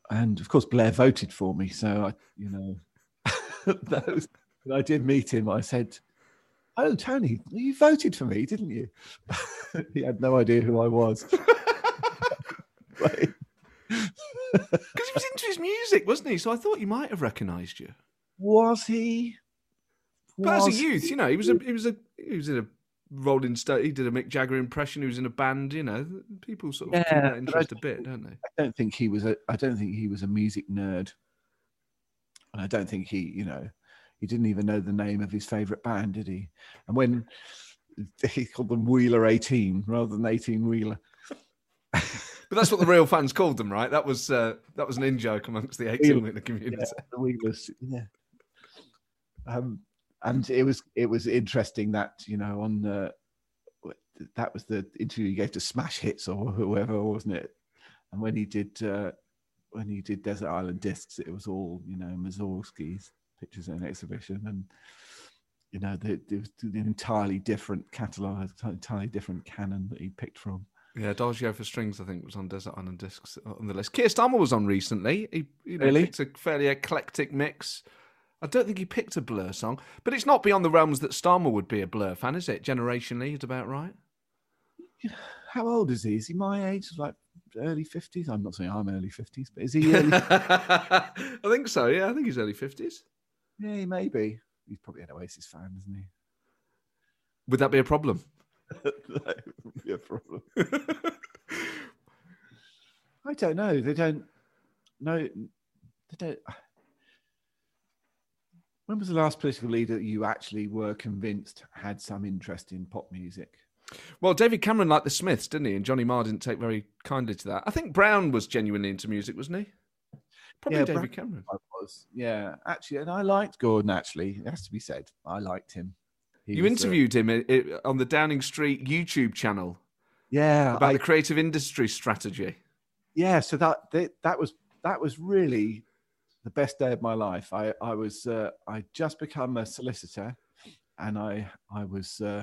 and of course Blair voted for me. So I, you know, those, when I did meet him, I said, "Oh, Tony, you voted for me, didn't you?" He had no idea who I was. Because he was into his music, wasn't he? So I thought you might have recognised you. Was he? But Was as a youth, he? you know, he was a he was a he was in a Rolling Stone. He did a Mick Jagger impression. He was in a band. You know, people sort of Yeah, keep that but interest I- a bit, don't they? I don't think he was a. I don't think he was a music nerd, and I don't think he, you know, he didn't even know the name of his favourite band, did he? And when he called them Wheeler eighteen rather than eighteen Wheeler. But that's what the real fans called them, right? That was uh, that was an in joke amongst the eighteen Wheeler community. Yeah, the Wheelers, yeah. Um, and it was it was interesting that, you know, on the that was the interview he gave to Smash Hits or whoever, wasn't it? And when he did uh, when he did Desert Island Discs, it was all, you know, Mussorgsky's pictures in an exhibition, and you know, the, it was an entirely different catalogue, entirely different canon that he picked from. Yeah, Adagio for Strings, I think, was on Desert Island Discs on the list. Keir Starmer was on recently. He, you know, Really? picked a fairly eclectic mix. I don't think he picked a Blur song, but it's not beyond the realms that Starmer would be a Blur fan, is it? Generationally, it's about right. How old is he? Is he my age? Like early fifties? I'm not saying I'm early fifties, but is he early? I think so, yeah. I think he's early fifties. Yeah, he may be. He's probably an Oasis fan, isn't he? Would that be a problem? That would be a problem. I don't know. They don't know. They don't. When was the last political leader that you actually were convinced had some interest in pop music? Well, David Cameron liked the Smiths, didn't he? And Johnny Marr didn't take very kindly to that. I think Brown was genuinely into music, wasn't he? Probably Yeah, David Brown- Cameron. I was. Yeah, actually, and I liked Gordon. Actually, it has to be said, I liked him. He You was, uh, interviewed him i- i- on the Downing Street YouTube channel yeah, about I, the creative industry strategy. yeah. So that, that that was that was really the best day of my life. I I was uh, I just become a solicitor, and I I was. Uh,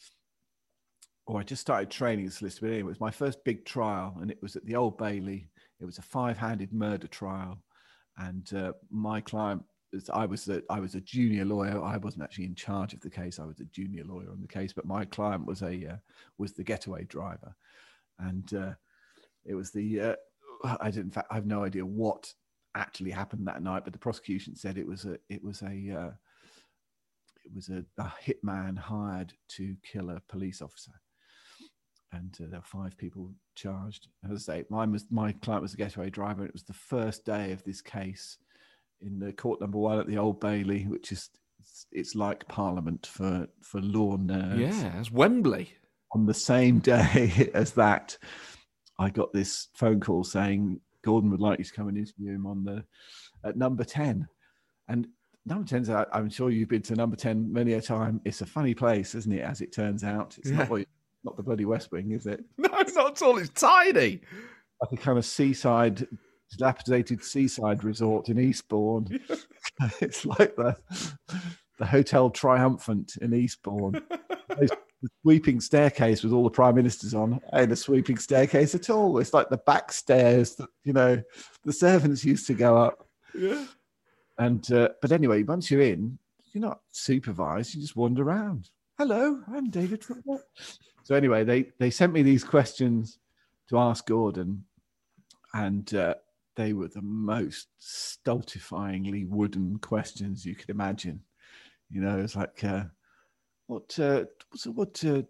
or I just started training as a solicitor. But anyway, it was my first big trial, and it was at the Old Bailey. It was a five-handed murder trial, and uh, my client, I was a, I was a junior lawyer. I wasn't actually in charge of the case. I was a junior lawyer on the case, but my client was a uh, was the getaway driver, and uh, it was the uh, I did in fact I have no idea what actually happened that night, but the prosecution said it was a it was a uh, it was a, a hitman hired to kill a police officer. And uh, there were five people charged. As I say, mine was my client was a getaway driver. It was the first day of this case in the court number one at the Old Bailey, which is it's, it's like Parliament for for law nerds. Yeah, it's Wembley. On the same day as that, I got this phone call saying Gordon would like you to come and interview him on the at number ten. And number ten's, I'm sure you've been to number ten many a time. It's a funny place, isn't it? As it turns out, it's Yeah. not what not the bloody West Wing, is it? No, not at all. It's tiny. Like a kind of seaside, dilapidated seaside resort in Eastbourne. It's like the the Hotel Triumphant in Eastbourne. There's the sweeping staircase with all the prime ministers on, and a sweeping staircase at all. It's like the back stairs that, you know, the servants used to go up. Yeah. And uh, but anyway, once you're in, you're not supervised. You just wander around. Hello, I'm David Football. So anyway, they they sent me these questions to ask Gordon, and uh, they were the most stultifyingly wooden questions you could imagine. You know, it's like, uh, what uh, so what uh,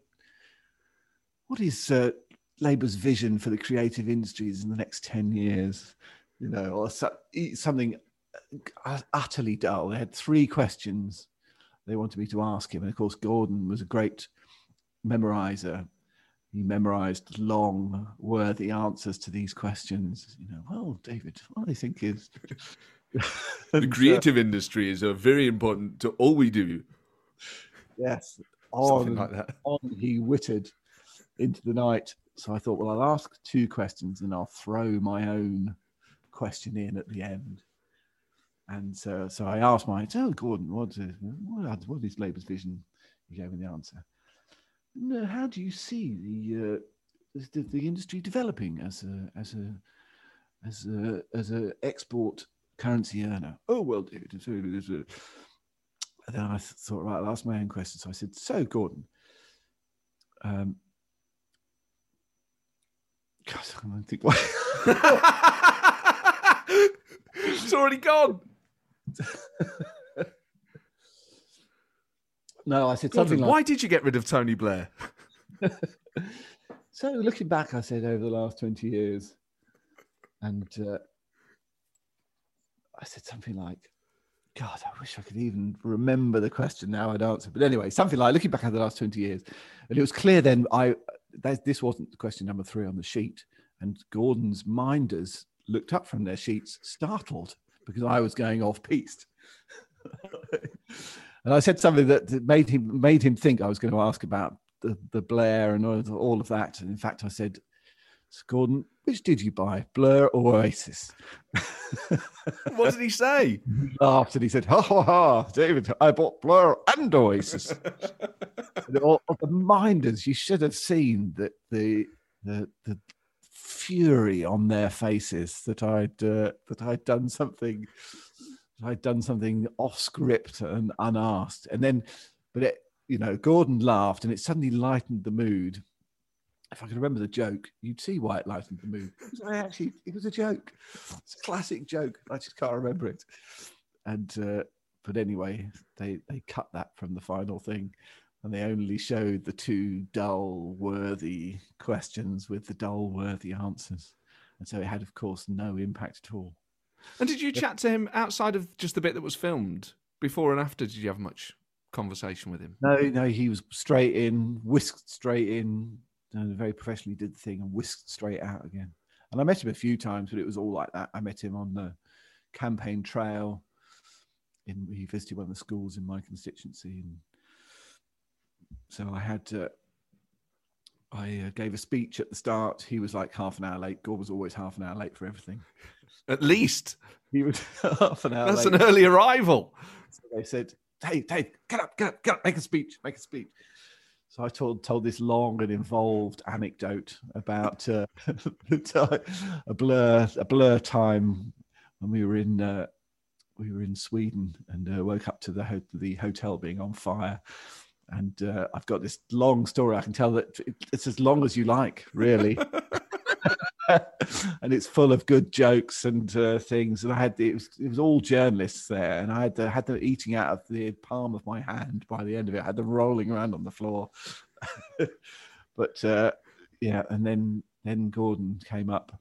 what is uh, Labour's vision for the creative industries in the next ten years? You know, or so, something utterly dull. They had three questions they wanted me to ask him, and of course, Gordon was a great memorizer. He memorized long, worthy answers to these questions. You know, well, David, what I think is The creative industry is uh, very important to all we do. yes, Something on, like that. on he wittered into the night. So I thought, well, I'll ask two questions and I'll throw my own question in at the end. And so, so I asked my, oh, Gordon, what is, what, what is Labour's vision? He gave me the answer. No, how do you see the, uh, the the industry developing as a as a as a as a export currency earner. Oh well, dude. And then I thought, right, I'll ask my own question. So I said, so Gordon, um, God, I don't think why. It's already gone. No, I said Gordon, something like, why did you get rid of Tony Blair? so looking back, I said over the last twenty years, and uh, I said something like, God, I wish I could even remember the question now I'd answer. But anyway, something like looking back at the last twenty years, and it was clear then I that this wasn't question number three on the sheet, and Gordon's minders looked up from their sheets, startled, because I was going off piste. And I said something that made him made him think I was going to ask about the, the Blair and all, all of that. And in fact, I said, Gordon, which did you buy, Blur or Oasis? What did he say? He laughed and he said, ha ha ha, David, I bought Blur and Oasis. And all of the minders, you should have seen that the the the fury on their faces that I'd uh, that I'd done something I'd done something off script and unasked. And then, but it, you know, Gordon laughed and it suddenly lightened the mood. If I could remember the joke, you'd see why it lightened the mood. It was actually, it was a joke. It's a classic joke. I just can't remember it. And, uh, but anyway, they, they cut that from the final thing and they only showed the two dull, worthy questions with the dull, worthy answers. And so it had, of course, no impact at all. And did you chat to him outside of just the bit that was filmed? Before and after, did you have much conversation with him? No, no, he was straight in, whisked straight in, and very professionally did the thing and whisked straight out again. And I met him a few times, but it was all like that. I met him on the campaign trail. In, he visited one of the schools in my constituency. And so I had to, I uh, gave a speech at the start. He was like half an hour late. Gore was always half an hour late for everything. At least. He was half an hour That's late. an early arrival. So they said, hey, Dave, get up, get up, get up, make a speech, make a speech. So I told told this long and involved anecdote about uh, a blur a blur time when we were in uh, we were in Sweden and uh, woke up to the ho- the hotel being on fire. And uh, I've got this long story. I can tell that it's as long as you like, really. And it's full of good jokes and uh, things. And I had the, it was it was all journalists there, and I had the, had them eating out of the palm of my hand by the end of it. I had them rolling around on the floor. But uh, yeah, and then then Gordon came up,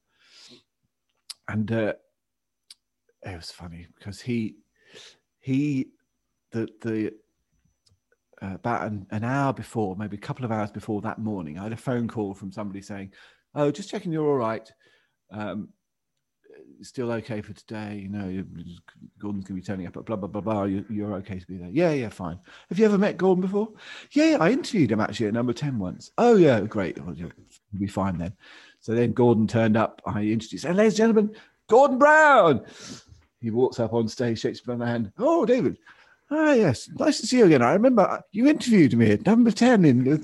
and uh, it was funny because he he the the. Uh, about an, an hour before, maybe a couple of hours before that morning, I had a phone call from somebody saying, oh, just checking you're all right. Um, still okay for today. You know, Gordon's going to be turning up at blah, blah, blah, blah. You, you're okay to be there. Yeah, yeah, fine. Have you ever met Gordon before? Yeah, yeah, I interviewed him actually at number ten once. Oh, yeah, great. Well, you'll be fine then. So then Gordon turned up. I introduced, and ladies and gentlemen, Gordon Brown. He walks up on stage, shakes me by the hand. Oh, David. Ah, yes. Nice to see you again. I remember you interviewed me at number ten. In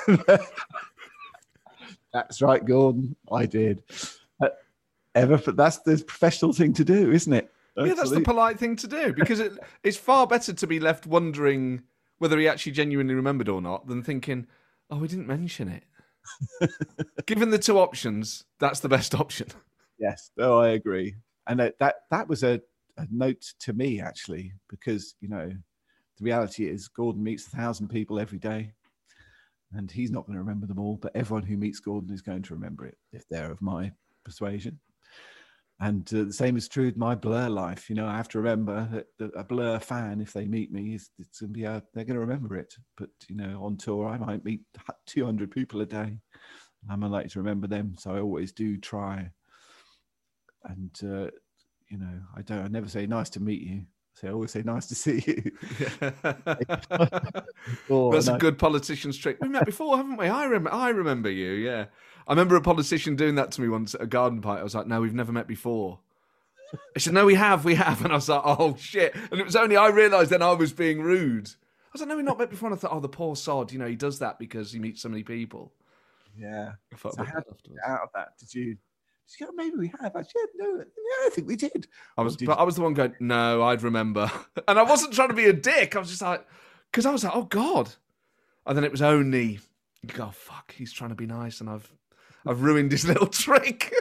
That's right, Gordon. I did. Uh, ever, but that's the professional thing to do, isn't it? Absolutely. Yeah, that's the polite thing to do, because it, it's far better to be left wondering whether he actually genuinely remembered or not than thinking, oh, we didn't mention it. Given the two options, that's the best option. Yes, no, I agree. And that that, that was a a note to me, actually, because, you know, the reality is Gordon meets a thousand people every day and he's not going to remember them all, but everyone who meets Gordon is going to remember it if they're of my persuasion. And uh, the same is true with my Blur life. You know, I have to remember that, that a Blur fan, if they meet me, is it's going to be a, they're going to remember it. But, you know, on tour, I might meet two hundred people a day. I'm unlikely to remember them, so I always do try. And, uh, you know, I don't. I never say nice to meet you. I say I always say nice to see you. oh, That's a good politician's trick. We met before, haven't we? I remember. I remember you. Yeah, I remember a politician doing that to me once at a garden party. I was like, "No, we've never met before." He said, "No, we have, we have," and I was like, "Oh shit!" And it was only I realised then I was being rude. I was like, "No, we've not met before." And I thought, "Oh, the poor sod. You know, he does that because he meets so many people." Yeah. I felt so how did you get out of that? Did you? She goes, maybe we have. I said, no, yeah, I think we did. I was, did but I was the one going, no, I'd remember. And I wasn't trying to be a dick. I was just like, because I was like, oh God. And then it was only, you go, oh, fuck, he's trying to be nice and I've, I've ruined his little trick.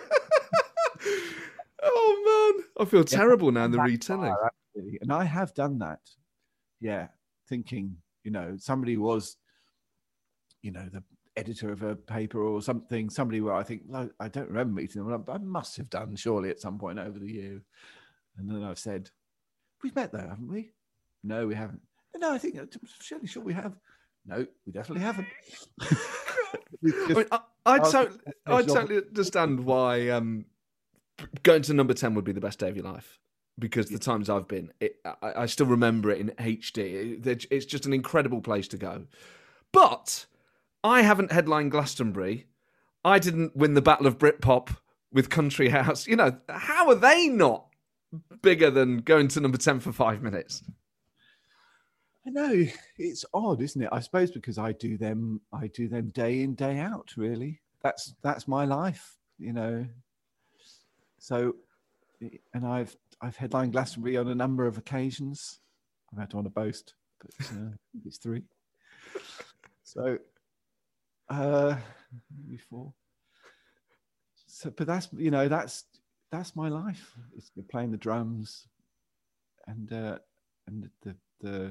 Oh man, I feel terrible now in the retelling. Far, actually. And I have done that. Yeah. Thinking, you know, somebody was, you know, the editor of a paper or something, somebody where I think, no, I don't remember meeting them. I must have done surely at some point over the year. And then I've said, we've met though, haven't we? No, we haven't. No, I think, I'm surely sure we have. No, we definitely haven't. I, mean, I, I, totally, I totally understand why um, going to number ten would be the best day of your life. Because the times I've been, it, I, I still remember it in H D. It, it's just an incredible place to go. But I haven't headlined Glastonbury. I didn't win the Battle of Britpop with Country House. You know, how are they not bigger than going to number ten for five minutes? I know, it's odd, isn't it? I suppose because I do them, I do them day in, day out. Really, that's that's my life, you know. So, and I've I've headlined Glastonbury on a number of occasions. I don't want to boast, but uh, I think it's three. So, uh, maybe four. So, but that's you know that's that's my life. It's playing the drums, and uh, and the the.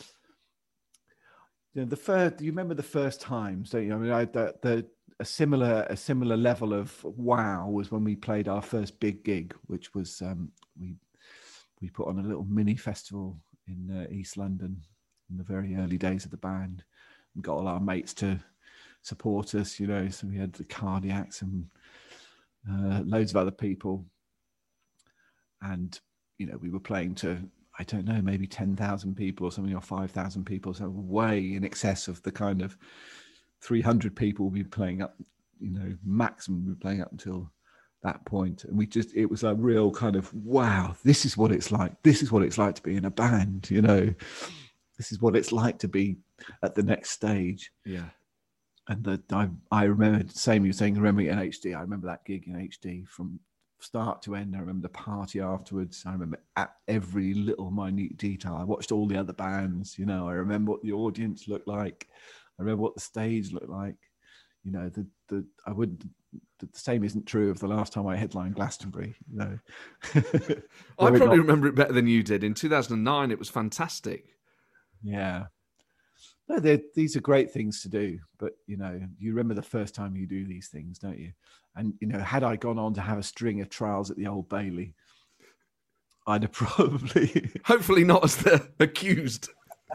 You know, the first, you remember the first times, don't you? I mean, I, the, the a similar a similar level of wow was when we played our first big gig, which was um, we we put on a little mini festival in uh, East London in the very early days of the band, and got all our mates to support us. You know, so we had the Cardiacs and uh, loads of other people, and you know, we were playing to, I don't know, maybe ten thousand people or something, or five thousand people. So way in excess of the kind of three hundred people we'd be playing up, you know, maximum we'd be playing up until that point. And we just, it was a real kind of, wow, this is what it's like. This is what it's like to be in a band, you know. This is what it's like to be at the next stage. Yeah. And the, I, I remember, same you were saying, remembering it in H D. I remember that gig in H D from start to end. I remember the party afterwards. I remember at every little minute detail. I watched all the other bands, you know. I remember what the audience looked like. I remember what the stage looked like. You know, the the I would the same isn't true of the last time I headlined Glastonbury, you know. I probably not... remember it better than you did. In two thousand nine, it was fantastic. Yeah. No, these are great things to do, but you know, you remember the first time you do these things, don't you? And you know, had I gone on to have a string of trials at the Old Bailey, I'd have probably, hopefully not as the accused.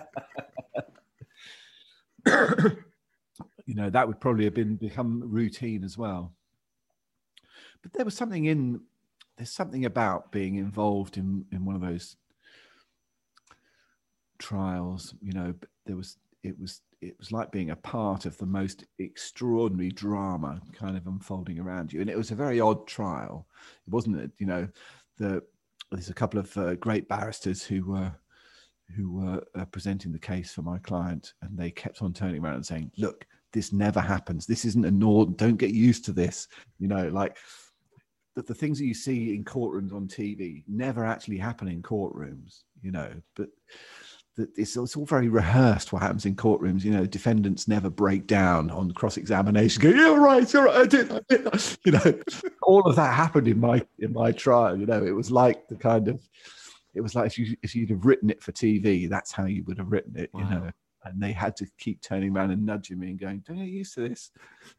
You know, that would probably have been become routine as well. But there was something in, there's something about being involved in in one of those trials. You know, there was. It was it was like being a part of the most extraordinary drama kind of unfolding around you. And it was a very odd trial. It wasn't, you know, the there's a couple of uh, great barristers who were who were uh, presenting the case for my client, and they kept on turning around and saying, look, this never happens. This isn't a norm. Don't get used to this. You know, like the, the things that you see in courtrooms on T V never actually happen in courtrooms, you know, but It's, it's all very rehearsed what happens in courtrooms. You know, defendants never break down on cross-examination. Go, yeah, right, you're right, I did, I did. You know, all of that happened in my in my trial. You know, it was like the kind of, it was like if you if you'd have written it for T V, that's how you would have written it. Wow. You know, and they had to keep turning around and nudging me and going, "Don't get used to this.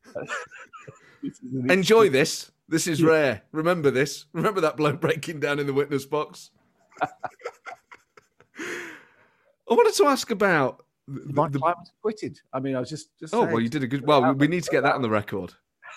Enjoy this. This is yeah. rare. Remember this. Remember that bloke breaking down in the witness box." I wanted to ask about the, my client was acquitted. I mean, I was just, just oh saying, well, you did a good. Well, we need to get that on the record.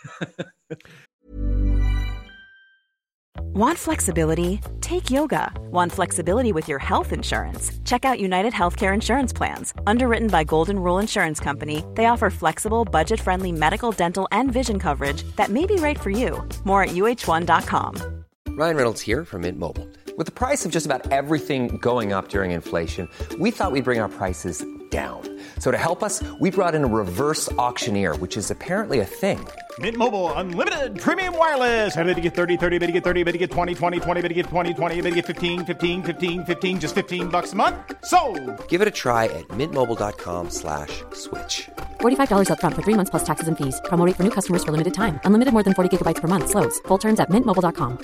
Want flexibility? Take yoga. Want flexibility with your health insurance? Check out United Healthcare Insurance Plans. Underwritten by Golden Rule Insurance Company, they offer flexible, budget-friendly medical, dental, and vision coverage that may be right for you. More at U H one dot com. Ryan Reynolds here from Mint Mobile. With the price of just about everything going up during inflation, we thought we'd bring our prices down. So to help us, we brought in a reverse auctioneer, which is apparently a thing. Mint Mobile Unlimited Premium Wireless. How to get thirty, thirty, how to get thirty, how to get twenty, twenty, twenty, how to get twenty, twenty, how to get fifteen, fifteen, fifteen, fifteen, just fifteen bucks a month? Sold! Give it a try at mintmobile.com slash switch. forty-five dollars up front for three months plus taxes and fees. Promo rate for new customers for limited time. Unlimited more than forty gigabytes per month. Slows full terms at mint mobile dot com.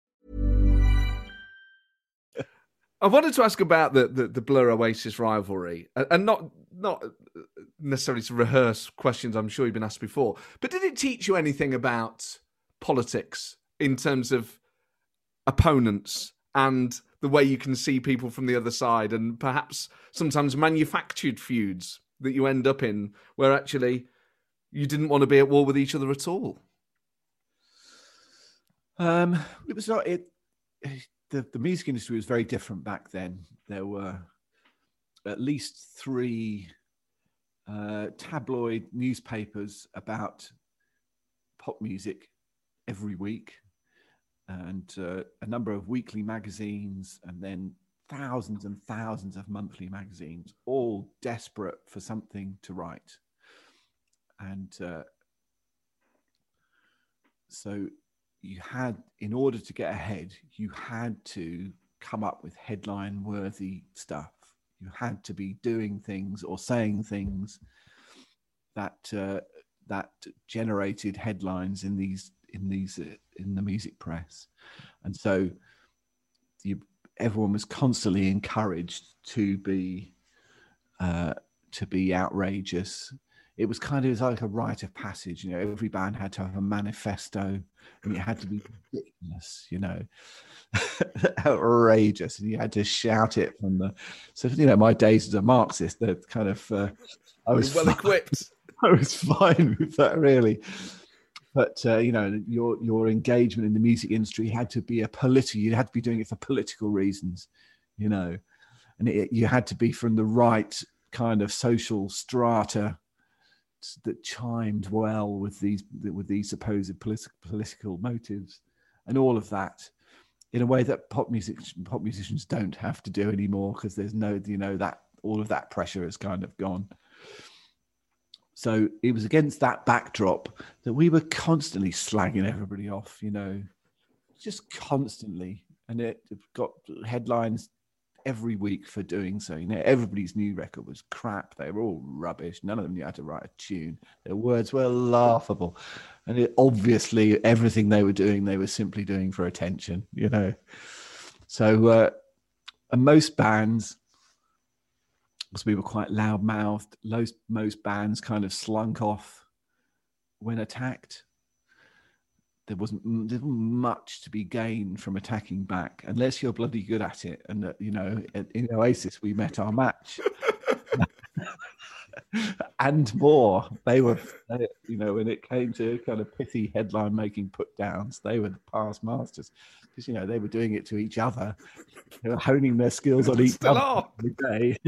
I wanted to ask about the, the, the Blur Oasis rivalry, and not not necessarily to rehearse questions I'm sure you've been asked before, but did it teach you anything about politics in terms of opponents and the way you can see people from the other side, and perhaps sometimes manufactured feuds that you end up in where actually you didn't want to be at war with each other at all? Um, it was not it. The, the music industry was very different back then. There were at least three uh, tabloid newspapers about pop music every week, and uh, a number of weekly magazines, and then thousands and thousands of monthly magazines, all desperate for something to write. And uh, so you had, in order to get ahead, you had to come up with headline-worthy stuff. You had to be doing things or saying things that uh, that generated headlines in these in these uh, in the music press, and so you, everyone was constantly encouraged to be uh, to be outrageous. It was kind of it was like a rite of passage, you know. Every band had to have a manifesto, and it had to be ridiculous, you know, outrageous, and you had to shout it from the. So, you know, my days as a Marxist, they're kind of. Uh, I was well equipped. I was fine with that, really. But uh, you know, your your engagement in the music industry had to be a political. You had to be doing it for political reasons, you know, and it, you had to be from the right kind of social strata that chimed well with these with these supposed politi- political motives, and all of that, in a way that pop music pop musicians don't have to do anymore, because there's no, you know, that all of that pressure has kind of gone. So it was against that backdrop that we were constantly slagging everybody off, you know, just constantly, and it got headlines every week for doing so. You know, everybody's new record was crap. They were all rubbish. None of them knew how to write a tune. Their words were laughable. And it, obviously everything they were doing, they were simply doing for attention, you know. So, uh, and most bands, because we were quite loud-mouthed, most, most bands kind of slunk off when attacked. There wasn't, there wasn't much to be gained from attacking back, unless you're bloody good at it. And, uh, you know, in Oasis, we met our match. And more. They were, they, you know, when it came to kind of pithy headline-making put-downs, they were the past masters. Because, you know, they were doing it to each other. They were honing their skills on each Still other are. every day.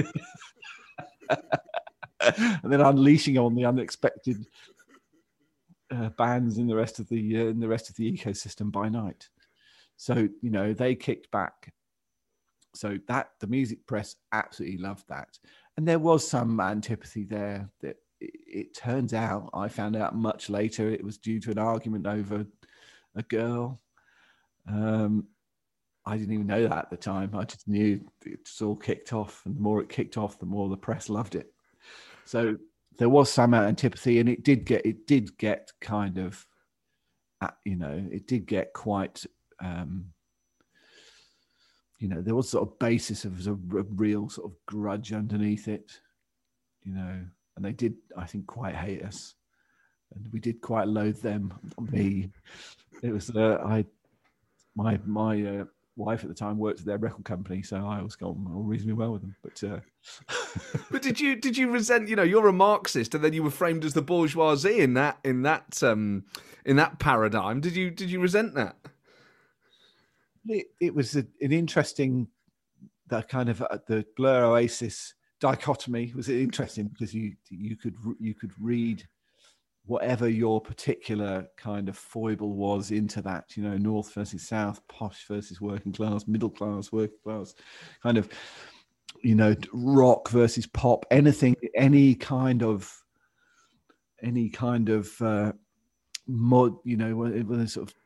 And then unleashing on the unexpected Uh, bands in the rest of the uh, in the rest of the ecosystem by night. So, you know, they kicked back. So that the music press absolutely loved that, and there was some antipathy there. That it, it turns out, I found out much later, it was due to an argument over a girl. Um, I didn't even know that at the time. I just knew it just all kicked off, and the more it kicked off, the more the press loved it. So there was some antipathy, and it did get it did get kind of, you know, it did get quite, um, you know, there was sort of basis of a, a real sort of grudge underneath it, you know, and they did, I think, quite hate us, and we did quite loathe them. Me, it was uh, I, my my uh, wife at the time worked at their record company, so I was going all reasonably well with them, but. Uh, But did you did you resent? You know, you're a Marxist, and then you were framed as the bourgeoisie in that in that um, in that paradigm. Did you did you resent that? It, it was a, an interesting, that kind of uh, the Blur Oasis dichotomy was interesting, because you you could you could read whatever your particular kind of foible was into that. You know, North versus South, posh versus working class, middle class, working class, kind of. you know, rock versus pop, anything, any kind of, any kind of uh, mod, you know, when, when a sort of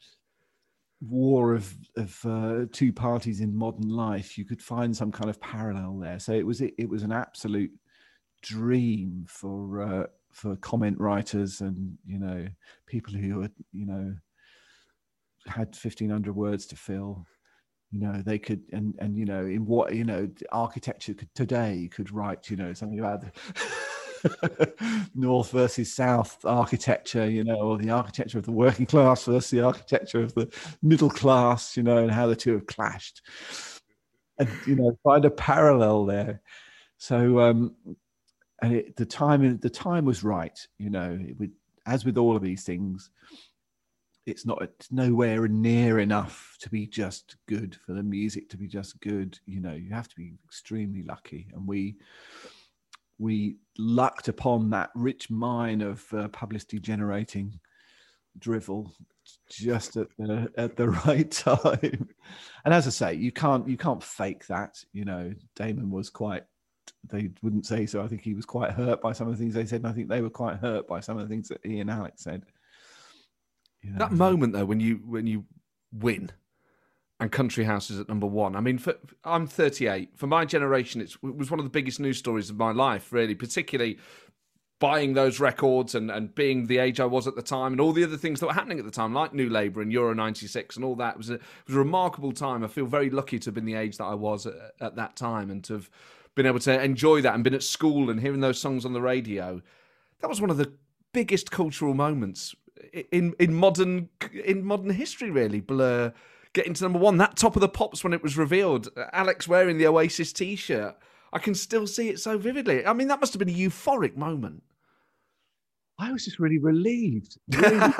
war of of uh, two parties in modern life, you could find some kind of parallel there. So it was it, it was an absolute dream for uh, for comment writers and, you know, people who had, you know, had fifteen hundred words to fill. You know, they could, and and you know, in what, you know, architecture could, today could write, you know, something about the North versus South architecture, you know, or the architecture of the working class versus the architecture of the middle class, you know, and how the two have clashed, and, you know, find a parallel there. So, um, and it, the time, the time was right, you know, it would, as with all of these things. It's not, it's nowhere near enough to be just good, for the music to be just good. You know, you have to be extremely lucky. And we, we lucked upon that rich mine of uh, publicity generating drivel just at the, at the right time. And as I say, you can't, you can't fake that. You know, Damon was quite, they wouldn't say so. I think he was quite hurt by some of the things they said. And I think they were quite hurt by some of the things that he and Alex said. You know, that moment though, when you when you win, and Country House is at number one. I mean, for, I'm thirty-eight. For my generation, it's, it was one of the biggest news stories of my life, really. Particularly buying those records and, and being the age I was at the time, and all the other things that were happening at the time, like New Labour and Euro ninety-six and all that. It was a, it was a remarkable time. I feel very lucky to have been the age that I was at, at that time, and to have been able to enjoy that and been at school and hearing those songs on the radio. That was one of the biggest cultural moments in in modern in modern history, really. Blur getting to number one, that Top of the Pops when it was revealed, Alex wearing the Oasis t-shirt, I can still see it so vividly. I mean, that must have been a euphoric moment. I was just really relieved. Really,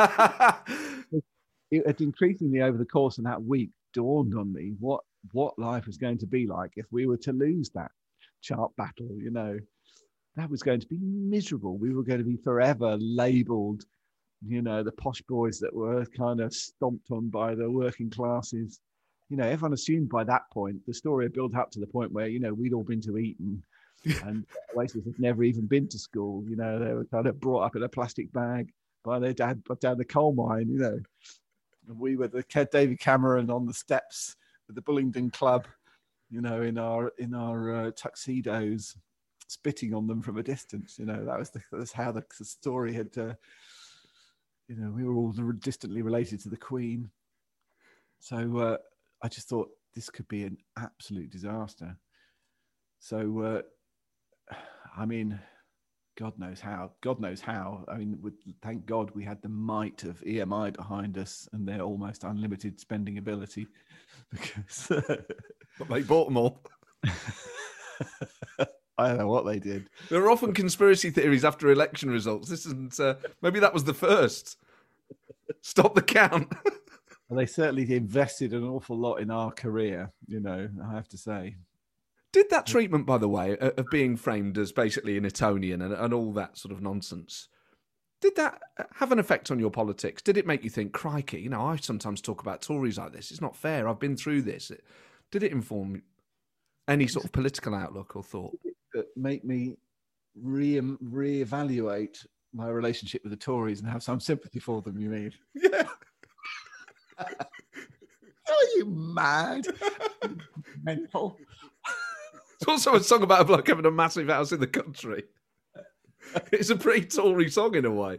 it had increasingly over the course of that week dawned on me what what life was going to be like if we were to lose that chart battle. You know, that was going to be miserable. We were going to be forever labelled, you know, the posh boys that were kind of stomped on by the working classes. You know, everyone assumed by that point, the story had built up to the point where, you know, we'd all been to Eton and Oasis had never even been to school. You know, they were kind of brought up in a plastic bag by their dad down the coal mine, you know. And we were the David Cameron on the steps of the Bullingdon Club, you know, in our in our uh, tuxedos, spitting on them from a distance. You know, that was the, that's how the, the story had... Uh, You know, we were all distantly related to the Queen. So uh, I just thought this could be an absolute disaster. So, uh, I mean, God knows how. God knows how. I mean, with, thank God we had the might of E M I behind us and their almost unlimited spending ability. Because but they bought them all. I don't know what they did. There are often conspiracy theories after election results. This isn't. Uh, maybe that was the first. Stop the count. Well, they certainly invested an awful lot in our career, you know, I have to say. Did that treatment, by the way, of being framed as basically an Etonian and, and all that sort of nonsense, did that have an effect on your politics? Did it make you think, crikey, you know, I sometimes talk about Tories like this. It's not fair. I've been through this. Did it inform any sort of political outlook or thought? That make me re reevaluate my relationship with the Tories and have some sympathy for them, you mean? Yeah. Are you mad? Mental. It's also a song about a bloke having a massive house in the country. It's a pretty Tory song in a way.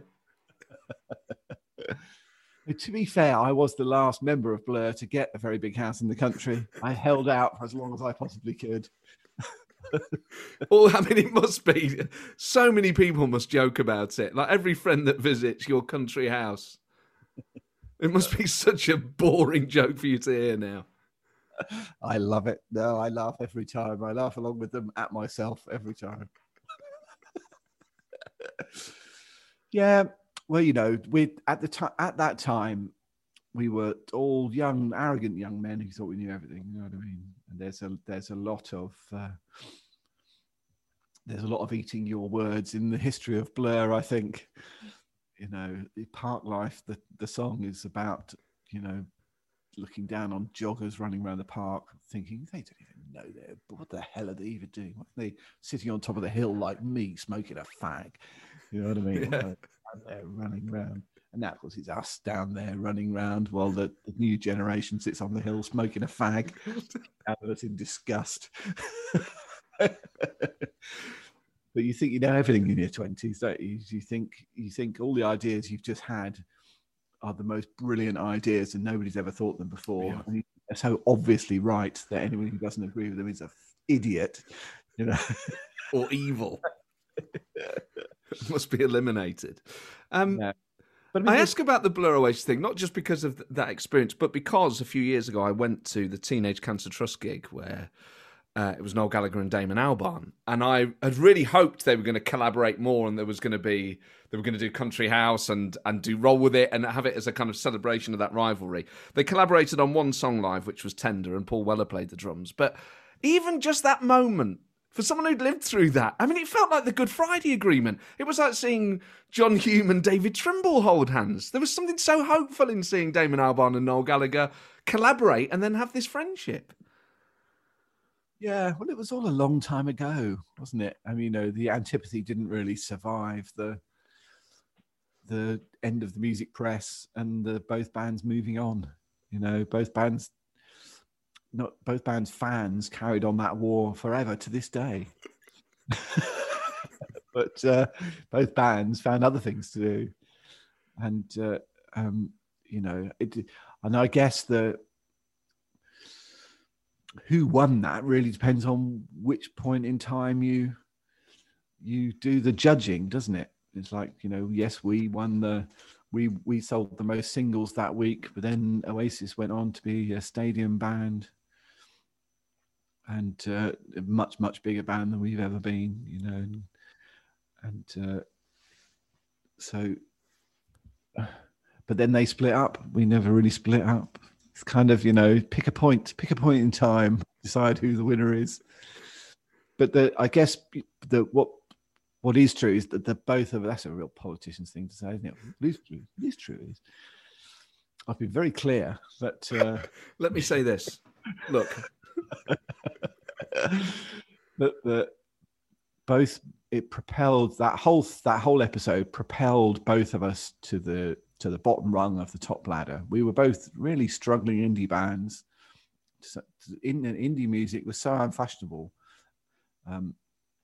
To be fair, I was the last member of Blur to get a very big house in the country. I held out for as long as I possibly could. Well, I mean, it must be. So many people must joke about it. Like every friend that visits your country house. It must be such a boring joke for you to hear now. I love it. No, I laugh every time. I laugh along with them at myself every time. Yeah, well, you know, we at the time at that time we were all young, arrogant young men who thought we knew everything. You know what I mean? And there's a there's a lot of uh, there's a lot of eating your words in the history of Blur. I think, you know, Park Life. The the song is about, you know, looking down on joggers running around the park, thinking they don't even know they're, but what the hell are they even doing? Why are they sitting on top of the hill like me, smoking a fag? You know what I mean? Yeah. They're running around. And now, of course, it's us down there running around while the, the new generation sits on the hill smoking a fag. And us in disgust. But you think you know everything in your twenties, don't you? You think you think all the ideas you've just had are the most brilliant ideas, and nobody's ever thought them before. Yeah. And they're so obviously right that anyone who doesn't agree with them is an idiot, you know, or evil. Must be eliminated. Um, yeah. But I, mean, I ask about the Blur Oasis thing, not just because of th- that experience, but because a few years ago I went to the Teenage Cancer Trust gig where uh, it was Noel Gallagher and Damon Albarn, and I had really hoped they were going to collaborate more, and there was going to be they were going to do Country House and and do Roll With It and have it as a kind of celebration of that rivalry. They collaborated on one song live, which was Tender, and Paul Weller played the drums. But even just that moment, for someone who'd lived through that, I mean, it felt like the Good Friday Agreement. It was like seeing John Hume and David Trimble hold hands. There was something so hopeful in seeing Damon Albarn and Noel Gallagher collaborate and then have this friendship. Yeah, well, it was all a long time ago, wasn't it? I mean, you know, the antipathy didn't really survive the the end of the music press and the both bands moving on. You know, both bands... Not both bands' fans carried on that war forever to this day. But uh, both bands found other things to do. And, uh, um, you know, it, and I guess the who won that really depends on which point in time you you do the judging, doesn't it? It's like, you know, yes, we won the... We we sold the most singles that week, but then Oasis went on to be a stadium band. And uh, a much, much bigger band than we've ever been, you know. And, and uh, so, uh, but then they split up. We never really split up. It's kind of, you know, pick a point, pick a point in time, decide who the winner is. But the, I guess the what what is true is that the both of that's a real politician's thing to say, isn't it? What is true? What is true is I've been very clear that. Uh, Let me say this. Look. that the both it propelled that whole that whole episode propelled both of us to the to the bottom rung of the top ladder. We were both really struggling indie bands. In indie music was so unfashionable, um,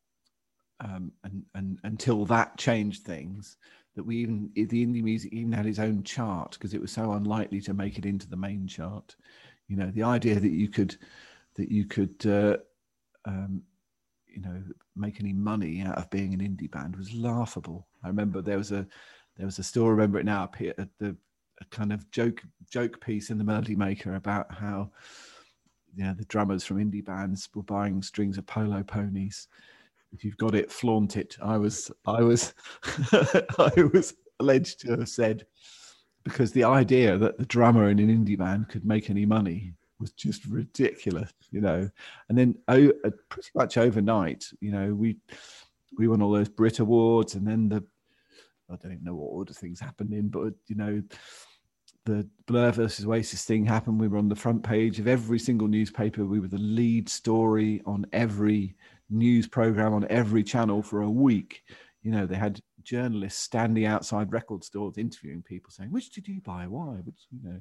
um, and and until that changed things, that we even the indie music even had its own chart because it was so unlikely to make it into the main chart. You know, the idea that you could that you could, uh, um, you know, make any money out of being an indie band was laughable. I remember there was a, there was a still remember it now, a, the a kind of joke joke piece in the Melody Maker about how, you know, the drummers from indie bands were buying strings of polo ponies. If you've got it, flaunt it. I was, I was, I was alleged to have said, because the idea that the drummer in an indie band could make any money was just ridiculous, you know. And then oh, pretty much overnight, you know, we we won all those Brit Awards, and then the I don't even know what order things happened in, but you know, the Blur versus Oasis thing happened. We were on the front page of every single newspaper. We were the lead story on every news program on every channel for a week. You know, they had journalists standing outside record stores interviewing people, saying, "Which did you buy? Why?" Which, you know.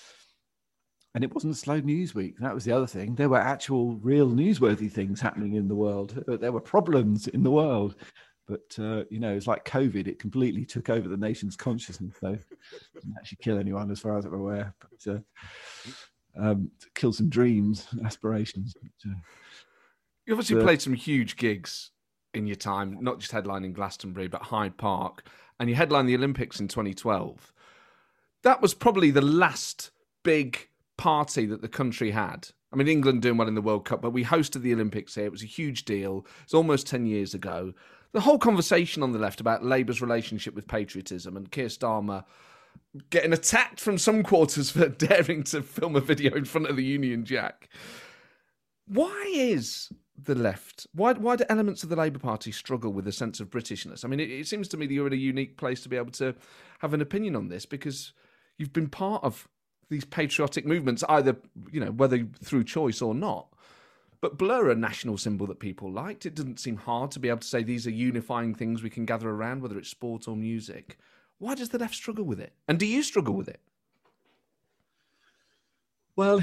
And it wasn't slow news week. That was the other thing. There were actual, real newsworthy things happening in the world. There were problems in the world. But, uh, you know, it's like COVID. It completely took over the nation's consciousness. So it didn't actually kill anyone as far as I'm aware. But uh, um, kill some dreams, aspirations. But, uh, you obviously the, played some huge gigs in your time, not just headlining Glastonbury, but Hyde Park. And you headlined the Olympics in twenty twelve. That was probably the last big party that the country had. I mean, England doing well in the World Cup, but we hosted the Olympics here. It was a huge deal. It's almost ten years ago. The whole conversation on the left about Labour's relationship with patriotism and Keir Starmer getting attacked from some quarters for daring to film a video in front of the Union Jack. Why is the left, why, why do elements of the Labour Party struggle with a sense of Britishness? I mean, it, it seems to me that you're in a unique place to be able to have an opinion on this because you've been part of these patriotic movements, either, you know, whether through choice or not. But Blur, a national symbol that people liked, it doesn't seem hard to be able to say these are unifying things we can gather around, whether it's sport or music. Why does the left struggle with it? And do you struggle with it? Well,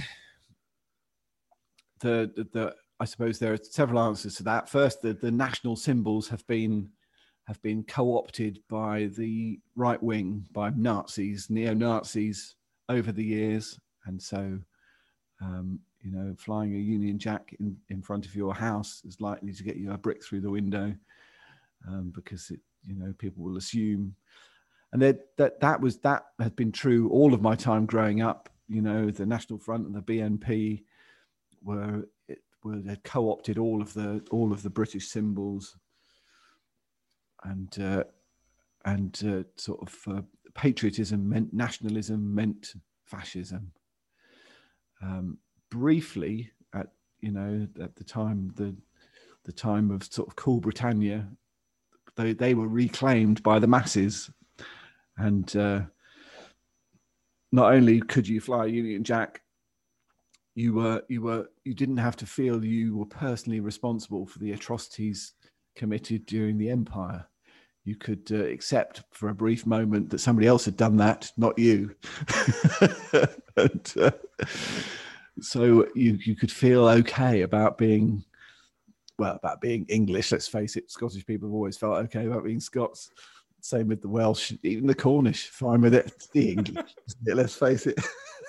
the, the, the I suppose there are several answers to that. First, the, the national symbols have been have been co-opted by the right wing, by Nazis, neo-Nazis over the years. And so, um, you know, flying a Union Jack in, in front of your house is likely to get you a brick through the window, um, because, it, you know, people will assume. And that, that that was that has been true all of my time growing up. You know, the National Front and the B N P were, it, were had co-opted all of the all of the British symbols. And uh, and uh, sort of uh, patriotism meant nationalism, meant fascism. Um, briefly, at you know at the time the the time of sort of Cool Britannia, they they were reclaimed by the masses, and uh, not only could you fly a Union Jack, you were you were you didn't have to feel you were personally responsible for the atrocities committed during the Empire. You could uh, accept for a brief moment that somebody else had done that, not you. and, uh, so you you could feel okay about being, well, about being English. Let's face it, Scottish people have always felt okay about being Scots. Same with the Welsh, even the Cornish, fine with it. It's the English, let's face it.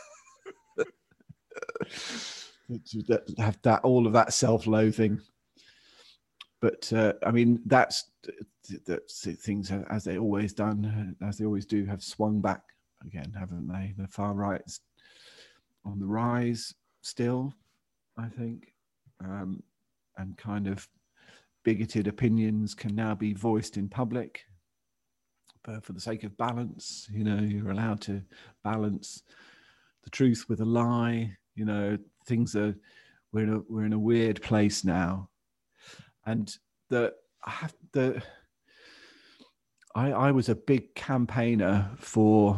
Have that all of that self-loathing. But uh, I mean, that's that things as they always done, as they always do, have swung back again, haven't they? The far right's on the rise still, I think, um, and kind of bigoted opinions can now be voiced in public. But for the sake of balance, you know, you're allowed to balance the truth with a lie. You know, things are we're in a we're in a weird place now. And the I have the I, I was a big campaigner for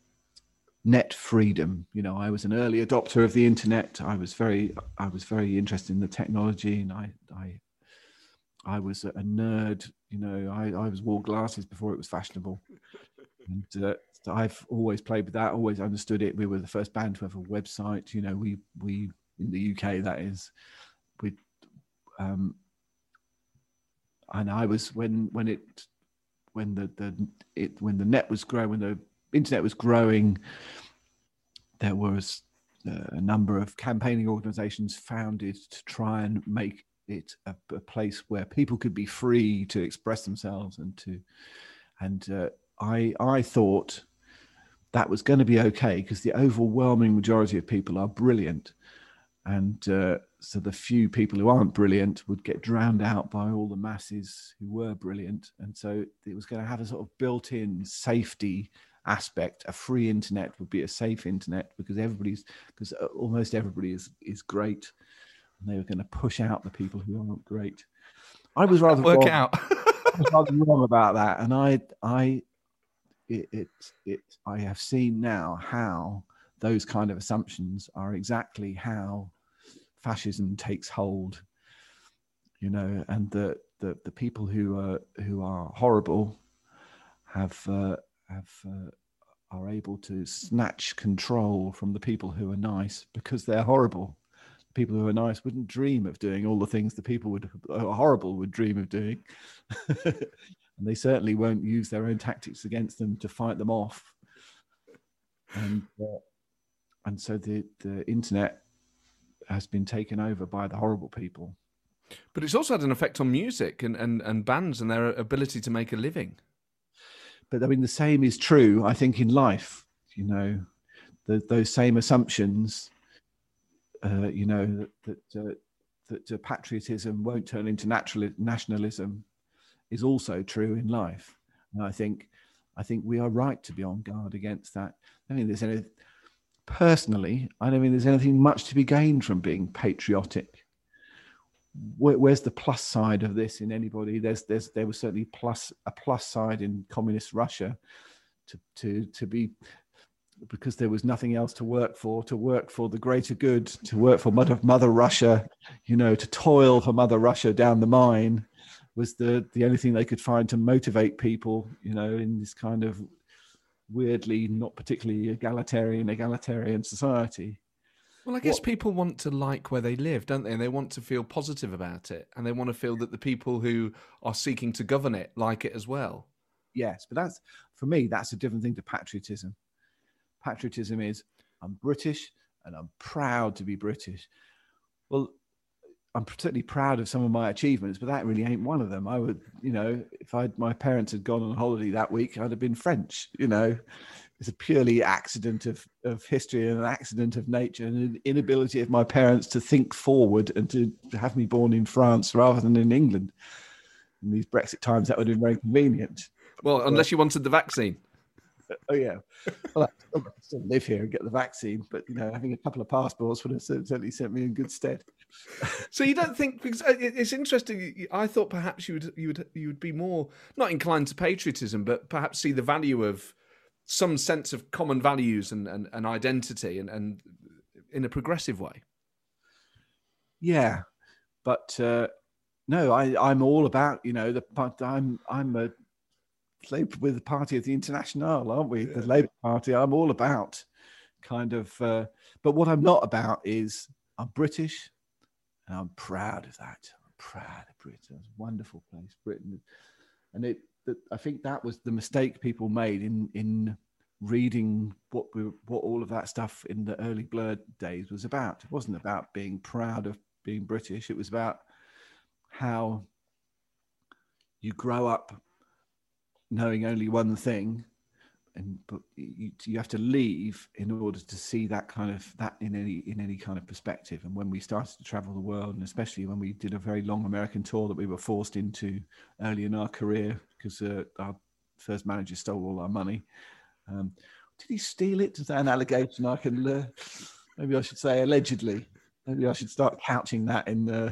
net freedom. You know, I was an early adopter of the internet. I was very I was very interested in the technology, and I I I was a nerd. You know, I, I was wore glasses before it was fashionable, and uh, so I've always played with that. Always understood it. We were the first band to have a website. You know, we we in the U K, that is, we. Um, And I was when when it when the the it when the net was growing, when the internet was growing, there was a number of campaigning organisations founded to try and make it a, a place where people could be free to express themselves and to and uh, I I thought that was going to be okay because the overwhelming majority of people are brilliant. And uh, so the few people who aren't brilliant would get drowned out by all the masses who were brilliant. And so it was going to have a sort of built-in safety aspect. A free internet would be a safe internet because everybody's, because almost everybody is is great. And they were going to push out the people who aren't great. I was rather work wrong. out. I was rather wrong about that. And I, I, it, it, it, I have seen now how those kind of assumptions are exactly how fascism takes hold, you know, and the the, the people who are who are horrible have uh, have uh, are able to snatch control from the people who are nice because they're horrible. People who are nice wouldn't dream of doing all the things the people would who are horrible would dream of doing, and they certainly won't use their own tactics against them to fight them off. And uh, and so the the internet has been taken over by the horrible people. But it's also had an effect on music and, and, and bands and their ability to make a living. But I mean, the same is true, I think, in life. You know, the, those same assumptions, uh, you know, that that, uh, that uh, patriotism won't turn into natural nationalism is also true in life. And I think, I think we are right to be on guard against that. I mean, there's any... Personally, I don't mean there's anything much to be gained from being patriotic. Where, where's the plus side of this in anybody? There's, there's, there was certainly plus a plus side in communist Russia to to to be because there was nothing else to work for, to work for the greater good, to work for Mother, Mother Russia, you know, to toil for Mother Russia down the mine was the, the only thing they could find to motivate people, you know, in this kind of weirdly not particularly egalitarian, egalitarian society. Well, I guess What- people want to like where they live, don't they? And they want to feel positive about it. And they want to feel that the people who are seeking to govern it like it as well. Yes, but that's, for me, that's a different thing to patriotism. Patriotism is, I'm British and I'm proud to be British. Well, I'm particularly proud of some of my achievements, but that really ain't one of them. I would, you know, if I'd, my parents had gone on holiday that week, I'd have been French, you know. It's a purely accident of, of history and an accident of nature and an inability of my parents to think forward and to have me born in France rather than in England. In these Brexit times, that would have been very convenient. Well, unless you wanted the vaccine. Oh yeah, well, I still, still live here and get the vaccine, but you know, having a couple of passports would have certainly sent me in good stead. So you don't think, because it's interesting. I thought perhaps you would you would you would be more not inclined to patriotism, but perhaps see the value of some sense of common values and and, and identity, and, and in a progressive way. Yeah, but uh, no, I I'm all about, you know, the but I'm I'm a with the party of the International, aren't we? The Labour Party. I'm all about kind of, uh, but what I'm not about is I'm British, and I'm proud of that. I'm proud of Britain. It's a wonderful place, Britain, and it. That, I think that was the mistake people made in in reading what we what all of that stuff in the early Blur days was about. It wasn't about being proud of being British. It was about how you grow up knowing only one thing, and but you, you have to leave in order to see that kind of that in any in any kind of perspective. And when we started to travel the world, and especially when we did a very long American tour that we were forced into early in our career because uh, our first manager stole all our money. Um, did he steal it? Is that an allegation? I can uh, maybe I should say allegedly. Maybe I should start couching that in. Uh,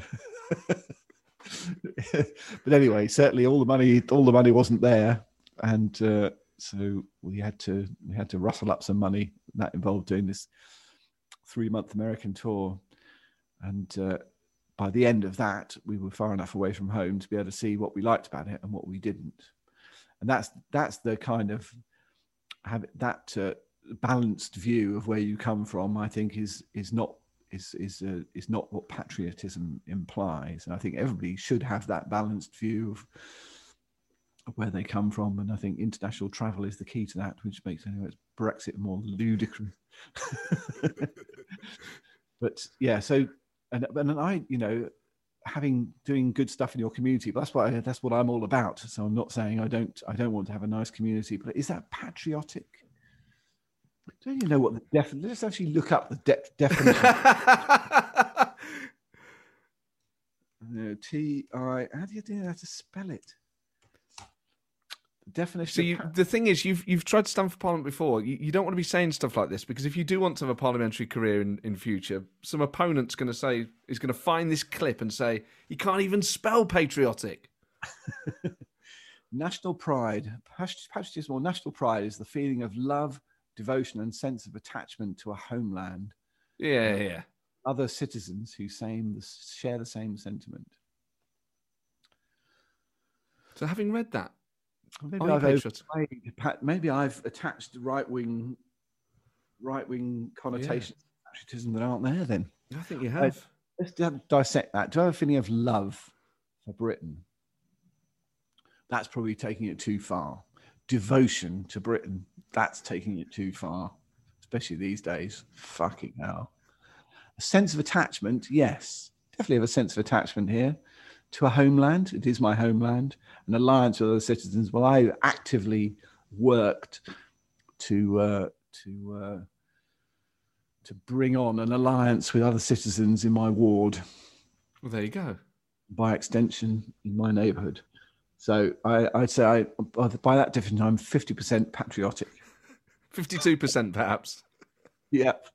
but anyway, certainly all the money, all the money wasn't there, and uh, so we had to we had to rustle up some money. That involved doing this three-month American tour, and uh, by the end of that, we were far enough away from home to be able to see what we liked about it and what we didn't. And that's that's the kind of have that uh, balanced view of where you come from. I think is is not. is is uh, is not what patriotism implies. And I think everybody should have that balanced view of, of where they come from. And I think international travel is the key to that, which makes anyway Brexit more ludicrous. But yeah, so and and I, you know, having doing good stuff in your community, but that's what I, that's what I'm all about. So I'm not saying I don't I don't want to have a nice community, but is that patriotic? Don't you know what the definition? Let's actually look up the de- definition. No, T I. How do you do that to spell it? The definition. So you, the thing is, you've you've tried to stand for Parliament before. You, you don't want to be saying stuff like this, because if you do want to have a parliamentary career in, in future, some opponent's going to say is going to find this clip and say you can't even spell patriotic. National pride, patriotism or national pride is the feeling of love, devotion and sense of attachment to a homeland. Yeah, yeah. Other citizens who same share the same sentiment. So having read that, maybe I've, overplayed, maybe I've attached right wing, right wing connotations yeah. to patriotism that aren't there. Then I think you have. I, let's dissect that. Do I have a feeling of love for Britain? That's probably taking it too far. Devotion to Britain, that's taking it too far, especially these days. Fucking hell. A sense of attachment, yes. Definitely have a sense of attachment here to a homeland. It is my homeland. An alliance with other citizens. Well, I actively worked to uh, to uh, to bring on an alliance with other citizens in my ward. Well, there you go. By extension, in my neighbourhood. So I, I'd say I, by that definition, I'm fifty percent patriotic. fifty-two percent perhaps. Yep.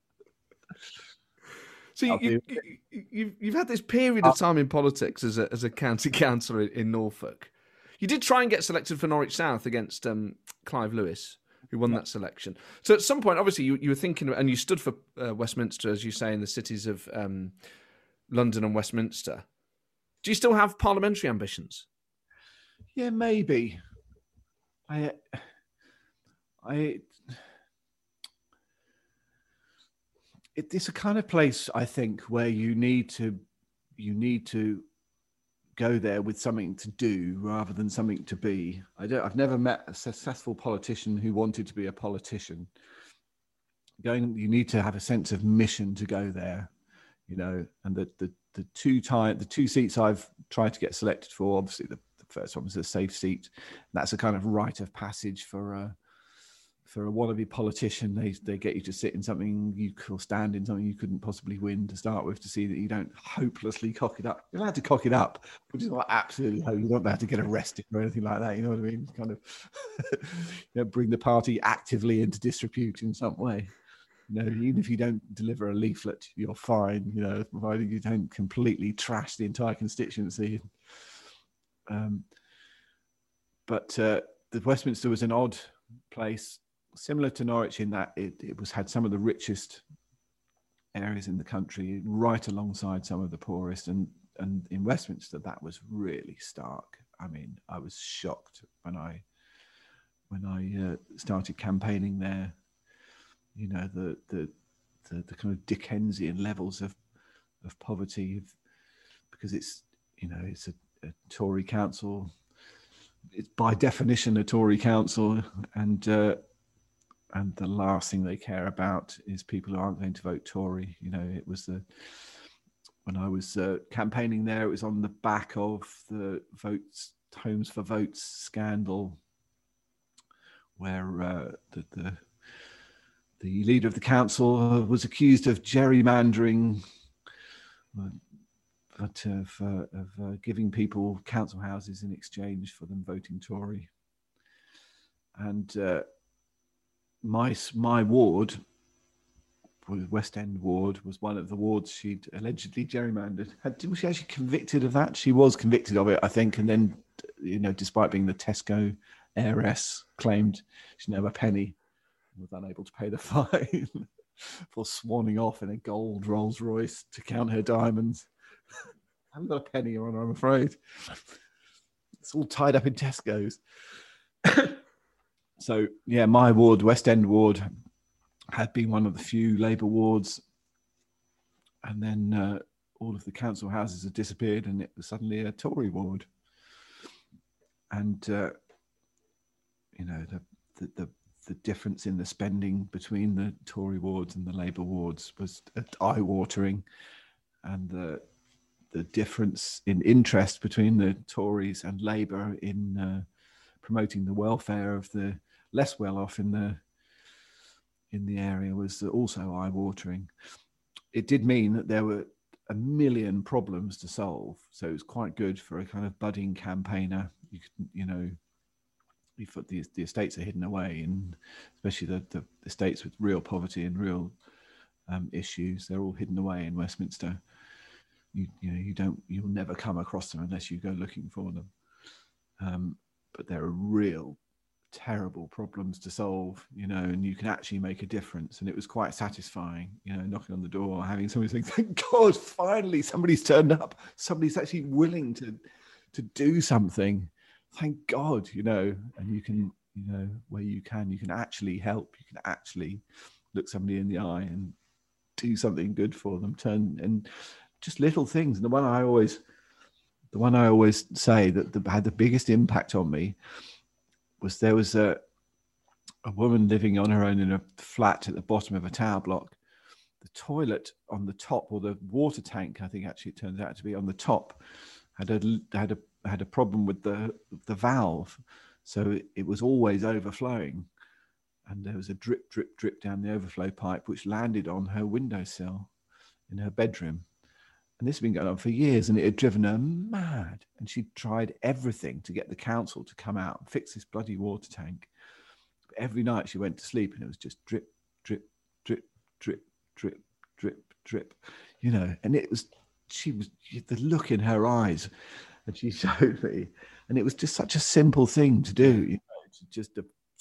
So you, you, you, you've, you've had this period of time in politics as a, as a county councillor in Norfolk. You did try and get selected for Norwich South against um, Clive Lewis. who won that selection. So at some point, obviously, you, you were thinking, and you stood for uh, Westminster, as you say, in the cities of um, London and Westminster. Do you still have parliamentary ambitions? Yeah, maybe. I, I, it, it's a kind of place, I think, where you need to, you need to go there with something to do rather than something to be. I don't, I've never met a successful politician who wanted to be a politician. Going, you need to have a sense of mission to go there, you know. And the the the two time the two seats I've tried to get selected for, obviously the, the first one was a safe seat. That's a kind of rite of passage for a for a wannabe politician. They they get you to sit in something you or stand in something you couldn't possibly win to start with, to see that you don't hopelessly cock it up. You're allowed to cock it up, which is not absolutely hope. You don't have to get arrested or anything like that. You know what I mean? Kind of you know, bring the party actively into disrepute in some way. You know, even if you don't deliver a leaflet, you're fine. You know, provided you don't completely trash the entire constituency. Um, but uh, the Westminster was an odd place, similar to Norwich in that it, it was had some of the richest areas in the country, right alongside some of the poorest. And and in Westminster, that was really stark. I mean, I was shocked when I when I uh, started campaigning there. You know, the, the the the kind of Dickensian levels of of poverty, because it's, you know, it's a, a Tory council. It's by definition a Tory council, and uh, and the last thing they care about is people who aren't going to vote Tory. You know, it was the when I was uh, campaigning there, it was on the back of the votes Homes for Votes scandal, where uh, the the The leader of the council was accused of gerrymandering, but of, uh, of uh, giving people council houses in exchange for them voting Tory. And uh, my my ward, West End ward, was one of the wards she'd allegedly gerrymandered. Had, was she actually convicted of that? She was convicted of it, I think. And then, you know, despite being the Tesco heiress, claimed she didn't have a penny. Was unable to pay the fine for swanning off in a gold Rolls Royce to count her diamonds. I haven't got a penny, Your Honour, I'm afraid. It's all tied up in Tesco's. So, yeah, my ward, West End ward, had been one of the few Labour wards. And then uh, all of the council houses had disappeared, and it was suddenly a Tory ward. And, uh, you know, the the, the the difference in the spending between the Tory wards and the Labour wards was eye-watering, and the the difference in interest between the Tories and Labour in uh, promoting the welfare of the less well-off in the in the area was also eye-watering. It did mean that there were a million problems to solve, so it was quite good for a kind of budding campaigner. You could, you know. The, the estates are hidden away, and especially the, the estates with real poverty and real um, issues, they're all hidden away in Westminster. You you know you don't you'll never come across them unless you go looking for them. Um, but there are real terrible problems to solve, you know, and you can actually make a difference. And it was quite satisfying, you know, knocking on the door, having somebody saying, "Thank God, finally somebody's turned up. Somebody's actually willing to to do something. Thank God," you know, and you can, you know, where you can, you can actually help. You can actually look somebody in the eye and do something good for them. Turn and just little things. And the one I always, the one I always say that the, had the biggest impact on me was there was a a woman living on her own in a flat at the bottom of a tower block. The toilet on the top, or the water tank, I think actually it turns out to be on the top, had a had a had a problem with the the valve, so it, it was always overflowing, and there was a drip drip drip down the overflow pipe which landed on her windowsill in her bedroom. And this had been going on for years, and it had driven her mad, and she tried everything to get the council to come out and fix this bloody water tank. But every night she went to sleep and it was just drip drip drip drip drip drip drip, you know. And it was, she was, the look in her eyes. And she showed me, and it was just such a simple thing to do, you know, to just,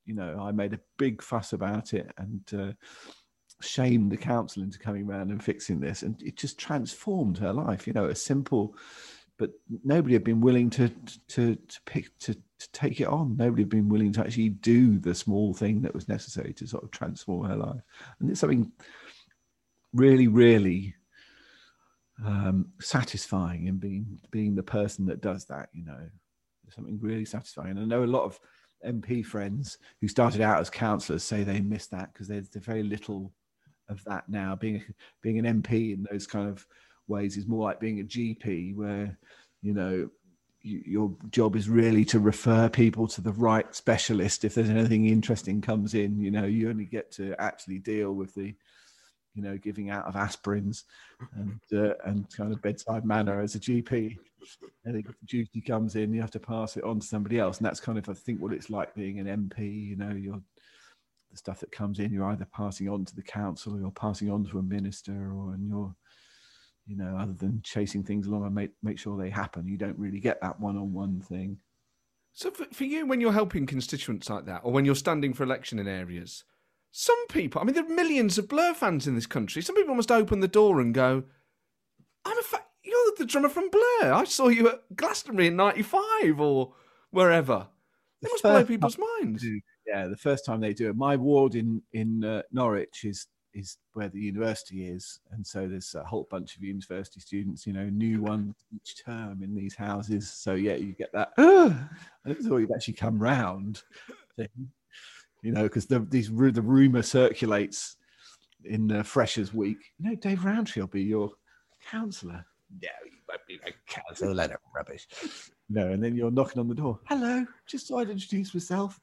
You know, I made a big fuss about it and uh, shamed the council into coming around and fixing this, and it just transformed her life. You know, a simple, but nobody had been willing to to to pick to, to take it on. Nobody had been willing to actually do the small thing that was necessary to sort of transform her life. And it's something really, really um, satisfying in being being the person that does that. You know, something really satisfying. And I know a lot of M P friends who started out as councillors say they miss that because there's very little of that now. Being being an M P in those kind of ways is more like being a G P, where, you know, you, your job is really to refer people to the right specialist. If there's anything interesting comes in, you know, you only get to actually deal with the, you know, giving out of aspirins and uh, and kind of bedside manner as a G P. I think if the duty comes in, you have to pass it on to somebody else, and that's kind of, I think, what it's like being an M P. You know, you're the stuff that comes in, you're either passing on to the council, or you're passing on to a minister, or and you're, you know, other than chasing things along and make make sure they happen, you don't really get that one-on-one thing. So for, for you, when you're helping constituents like that, or when you're standing for election in areas, some people, I mean, there are millions of Blur fans in this country. Some people must open the door and go, I'm a fa- you're the drummer from Blur. I saw you at Glastonbury in ninety-five or wherever. It must blow people's minds. Yeah, the first time they do it. My ward in, in uh, Norwich is is where the university is. And so there's a whole bunch of university students, you know, new ones each term in these houses. So, yeah, you get that, oh, I never thought you'd actually come round thing. You know, because the these the rumor circulates in uh, Freshers Week. You know, Dave Rowntree will be your counsellor. Yeah, he won't be my counsellor. Let it rubbish. No, and then you're knocking on the door. Hello, just so I'd introduce myself.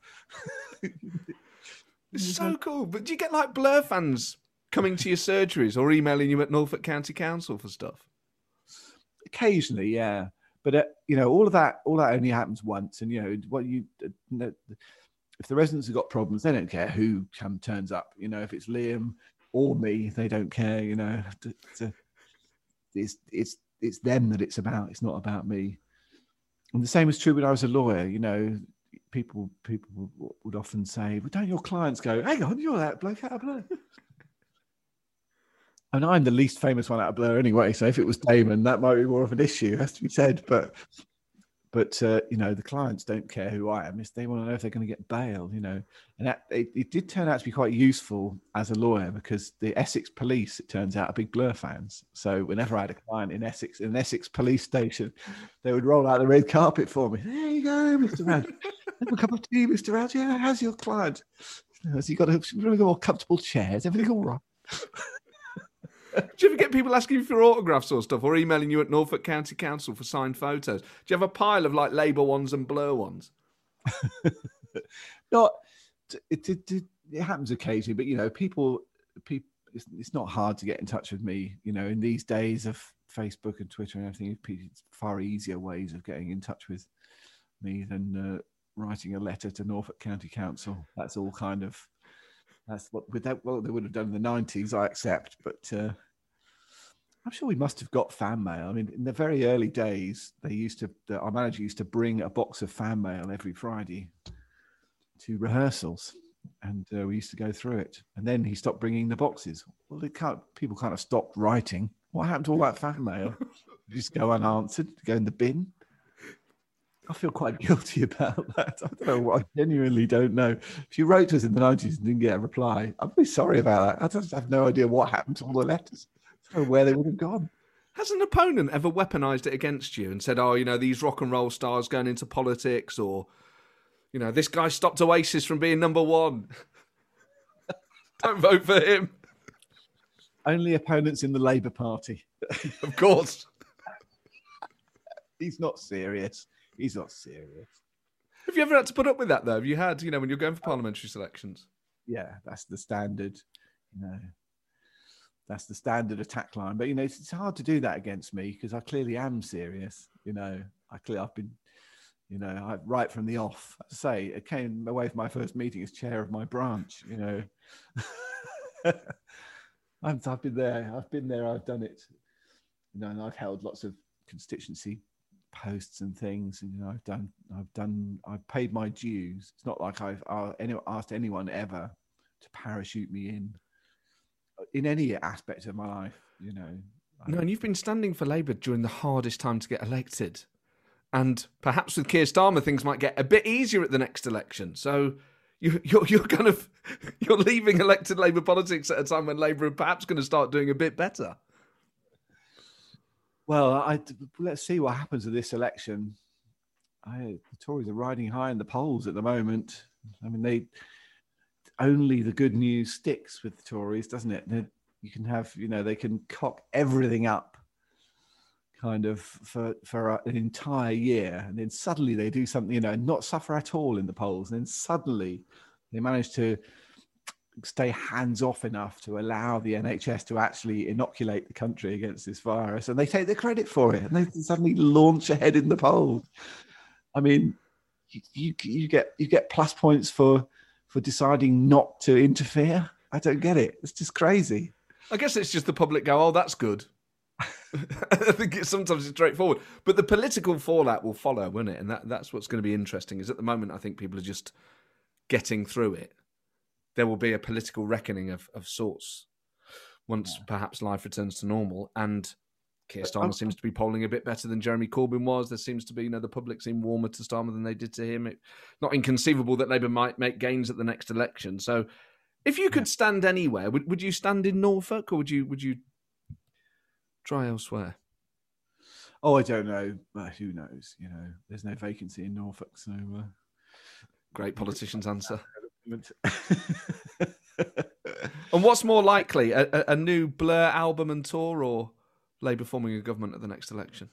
It's so cool. But do you get like Blur fans coming to your surgeries or emailing you at Norfolk County Council for stuff? Occasionally, yeah. But uh, you know, all of that, all that only happens once. And you know, what you. Uh, If the residents have got problems, they don't care who come, turns up. You know, if it's Liam or me, they don't care. You know, it's it's it's them that it's about. It's not about me. And the same is true when I was a lawyer. You know, people people would often say, "Well, don't your clients go, hang on, you're that bloke out of Blur." And I'm the least famous one out of Blur anyway. So if it was Damon, that might be more of an issue, has to be said. But. But, uh, you know, the clients don't care who I am. It's, they want to know if they're going to get bail, you know. And that, it, it did turn out to be quite useful as a lawyer because the Essex police, it turns out, are big Blur fans. So whenever I had a client in Essex, in an Essex police station, they would roll out the red carpet for me. There you go, Mister Rad. Have a cup of tea, Mister Rad. Yeah, how's your client? Has he got a really more comfortable chairs? Everything all right? Do you ever get people asking you for autographs or stuff, or emailing you at Norfolk County Council for signed photos? Do you have a pile of like Labour ones and Blur ones? Not, it, it, it, it happens occasionally, but you know, people, people, it's, it's not hard to get in touch with me. You know, in these days of Facebook and Twitter and everything, it's far easier ways of getting in touch with me than uh, writing a letter to Norfolk County Council. That's all kind of. That's what with that. Well, they would have done in the nineties, I accept, but uh, I'm sure we must have got fan mail. I mean, in the very early days, they used to. The, our manager used to bring a box of fan mail every Friday to rehearsals, and uh, we used to go through it. And then he stopped bringing the boxes. Well, they can't. People kind of stopped writing. What happened to all that fan mail? Just go unanswered, go in the bin. I feel quite guilty about that. I don't know. I genuinely don't know. If you wrote to us in the nineties and didn't get a reply, I'm really sorry about that. I just have no idea what happened to all the letters. I don't know where they would have gone. Has an opponent ever weaponised it against you and said, oh, you know, these rock and roll stars going into politics, or, you know, this guy stopped Oasis from being number one. Don't vote for him. Only opponents in the Labour Party. Of course. He's not serious. He's not serious. Have you ever had to put up with that, though? Have you had, you know, when you're going for parliamentary selections? Yeah, that's the standard, you know, that's the standard attack line. But, you know, it's, it's hard to do that against me because I clearly am serious. You know, I clearly, I've been, you know, I, right from the off. As I say, I came away from my first meeting as chair of my branch, you know. I've, I've been there. I've been there. I've done it. You know, and I've held lots of constituency posts and things, and you know, I've done, I've done, I've paid my dues. It's not like I've uh, any, asked anyone ever to parachute me in in any aspect of my life. You know. No, and you've been standing for Labour during the hardest time to get elected, and perhaps with Keir Starmer things might get a bit easier at the next election. So. You, you're you're kind of you're leaving elected Labour politics at a time when Labour are perhaps going to start doing a bit better. Well, I, let's see what happens with this election. I, the Tories are riding high in the polls at the moment. I mean, they only the good news sticks with the Tories, doesn't it? They, you can have, you know, they can cock everything up, kind of for for an entire year, and then suddenly they do something, you know, and not suffer at all in the polls, and then suddenly they manage to stay hands off enough to allow the N H S to actually inoculate the country against this virus, and they take the credit for it, and they suddenly launch ahead in the polls. I mean, you, you you get you get plus points for for deciding not to interfere. I don't get it. It's just crazy. I guess it's just the public go, oh, that's good. I think it's sometimes it's straightforward, but the political fallout will follow, won't it? And that, that's what's going to be interesting. Is at the moment, I think people are just getting through it. There will be a political reckoning of, of sorts once yeah. perhaps life returns to normal. And Keir Starmer seems to be polling a bit better than Jeremy Corbyn was. There seems to be, you know, the public seem warmer to Starmer than they did to him. It, not inconceivable that Labour might make gains at the next election. So, if you could stand anywhere, would would you stand in Norfolk, or would you would you? Try elsewhere. Oh, I don't know. But who knows? You know, there's no vacancy in Norfolk, so uh, great politician's answer. And what's more likely, a, a, a new Blur album and tour, or Labour forming a government at the next election?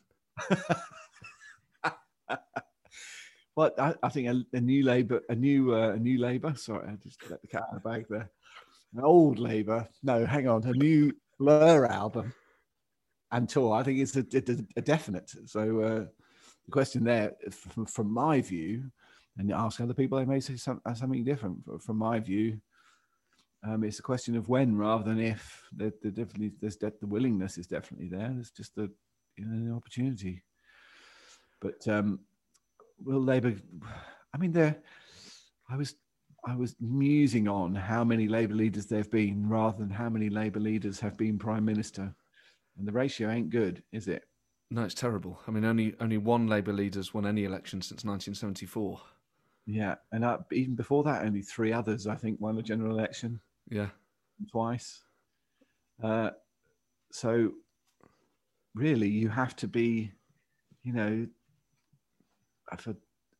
Well, I, I think a, a new Labour, a new uh, a new Labour. Sorry, I just let the cat out of the bag there. An old Labour. No, hang on. A new Blur album and tour, I think it's a, a, a definite. So uh, the question there, from, from my view, and ask other people, they may say some, something different. From my view, um, it's a question of when rather than if. The, the definitely, there's de- the willingness is definitely there. There's just the you know the opportunity. But um, will Labour? I mean, there. I was I was musing on how many Labour leaders there've been, rather than how many Labour leaders have been Prime Minister. And the ratio ain't good, is it? No, it's terrible. I mean, only only one Labour leader's won any election since nineteen seventy-four. Yeah, and uh, even before that, only three others, I think, won a general election. Yeah. Twice. Uh, so, really, you have to be, you know, for,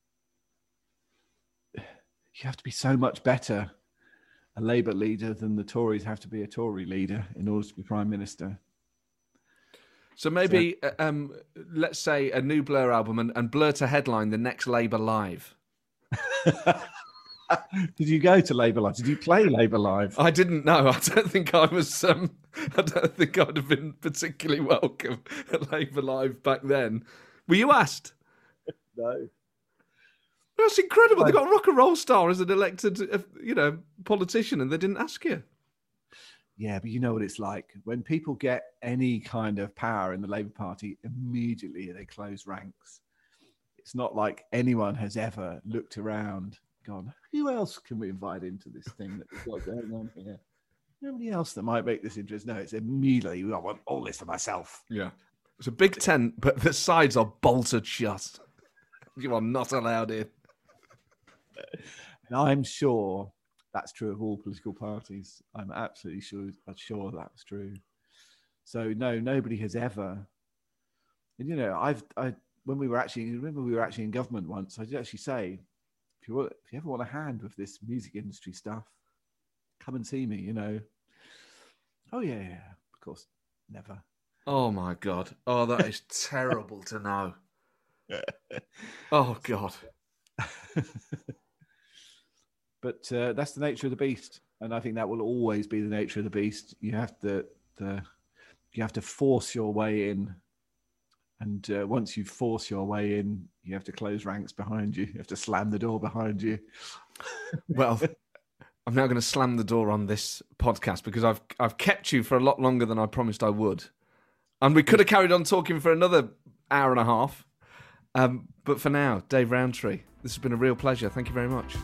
you have to be so much better a Labour leader than the Tories have to be a Tory leader in order to be Prime Minister. So maybe, so, um, let's say, a new Blur album and, and Blur to headline the next Labour Live. Did you go to Labour Live? Did you play Labour Live? I didn't know. I don't think I was. Um, I don't think I'd have been particularly welcome at Labour Live back then. Were you asked? No. That's incredible. They got a rock and roll star as an elected, you know, politician, and they didn't ask you. Yeah, but you know what it's like. When people get any kind of power in the Labour Party, immediately they close ranks. It's not like anyone has ever looked around, gone, who else can we invite into this thing that we've got going on here? Nobody else that might make this interest. No, it's immediately, I want all this for myself. Yeah. It's a big tent, but the sides are bolted shut. You are not allowed in. And I'm sure that's true of all political parties. I'm absolutely sure, I'm sure that's true. So no, nobody has ever. And you know, I've I when we were actually remember we were actually in government once. I did actually say, if you want, if you ever want a hand with this music industry stuff, come and see me. You know. Oh yeah, yeah, of course, never. Oh my God! Oh, that is terrible to know. Oh God. But uh, that's the nature of the beast, and I think that will always be the nature of the beast. You have to, the, you have to force your way in, and uh, once you force your way in, you have to close ranks behind you. You have to slam the door behind you. Well, I'm now going to slam the door on this podcast because I've I've kept you for a lot longer than I promised I would, and we could have carried on talking for another hour and a half. Um, but for now, Dave Rowntree, this has been a real pleasure. Thank you very much.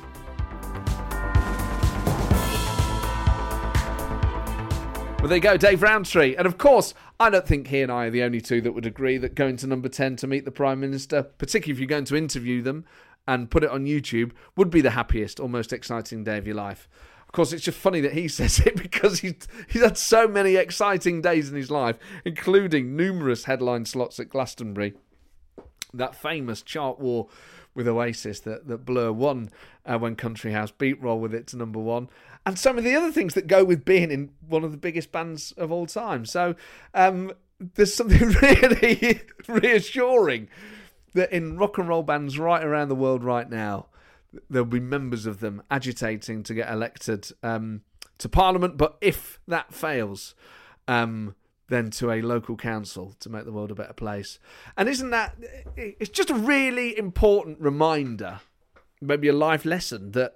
Well, there you go, Dave Rowntree. And of course, I don't think he and I are the only two that would agree that going to number ten to meet the Prime Minister, particularly if you're going to interview them and put it on YouTube, would be the happiest or most exciting day of your life. Of course, it's just funny that he says it because he's, he's had so many exciting days in his life, including numerous headline slots at Glastonbury. That famous chart war with Oasis that, that Blur won uh, when Country House beat Roll With It to number one. And some of the other things that go with being in one of the biggest bands of all time. So um, there's something really reassuring that in rock and roll bands right around the world right now, there'll be members of them agitating to get elected um, to Parliament. But if that fails, um, then to a local council to make the world a better place. And isn't that... It's just a really important reminder, maybe a life lesson, that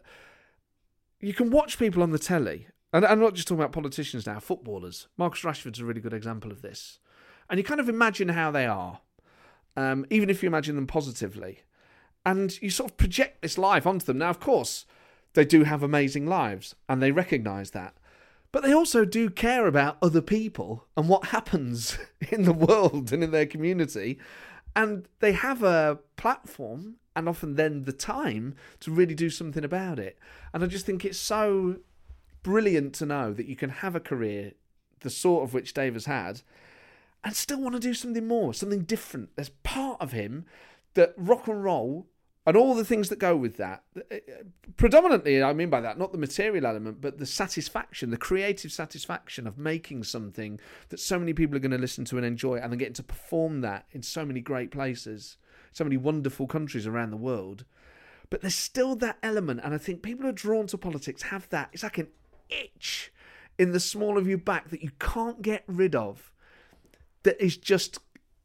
you can watch people on the telly, and I'm not just talking about politicians now, footballers. Marcus Rashford's a really good example of this. And you kind of imagine how they are, um, even if you imagine them positively. And you sort of project this life onto them. Now, of course, they do have amazing lives, and they recognise that. But they also do care about other people and what happens in the world and in their community. And they have a platform and often then the time to really do something about it. And I just think it's so brilliant to know that you can have a career, the sort of which Dave has had, and still want to do something more, something different. There's part of him that rock and roll and all the things that go with that, predominantly, I mean by that, not the material element, but the satisfaction, the creative satisfaction of making something that so many people are going to listen to and enjoy, and then getting to perform that in so many great places, so many wonderful countries around the world. But there's still that element, and I think people who are drawn to politics have that. It's like an itch in the small of your back that you can't get rid of, that is just,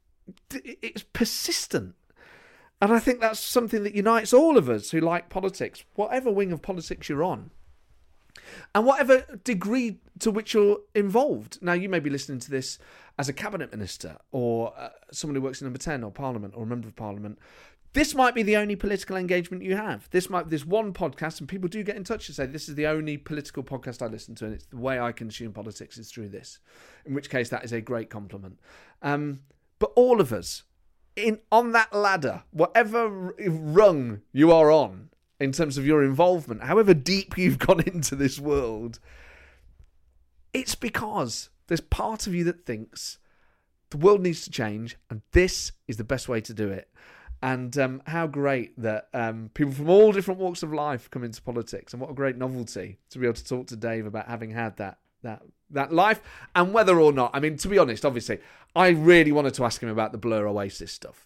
it's persistent. And I think that's something that unites all of us who like politics, whatever wing of politics you're on, and whatever degree to which you're involved. Now, you may be listening to this as a cabinet minister or uh, someone who works in number ten or Parliament or a member of Parliament. This might be the only political engagement you have. This might this one podcast, and people do get in touch and say, this is the only political podcast I listen to, and it's the way I consume politics is through this, in which case that is a great compliment. Um, but all of us, in on that ladder, whatever rung you are on in terms of your involvement, however deep you've gone into this world, it's because there's part of you that thinks the world needs to change and this is the best way to do it. And um, how great that um, people from all different walks of life come into politics, and what a great novelty to be able to talk to Dave about having had that that that life, and whether or not, I mean, to be honest, obviously, I really wanted to ask him about the Blur Oasis stuff,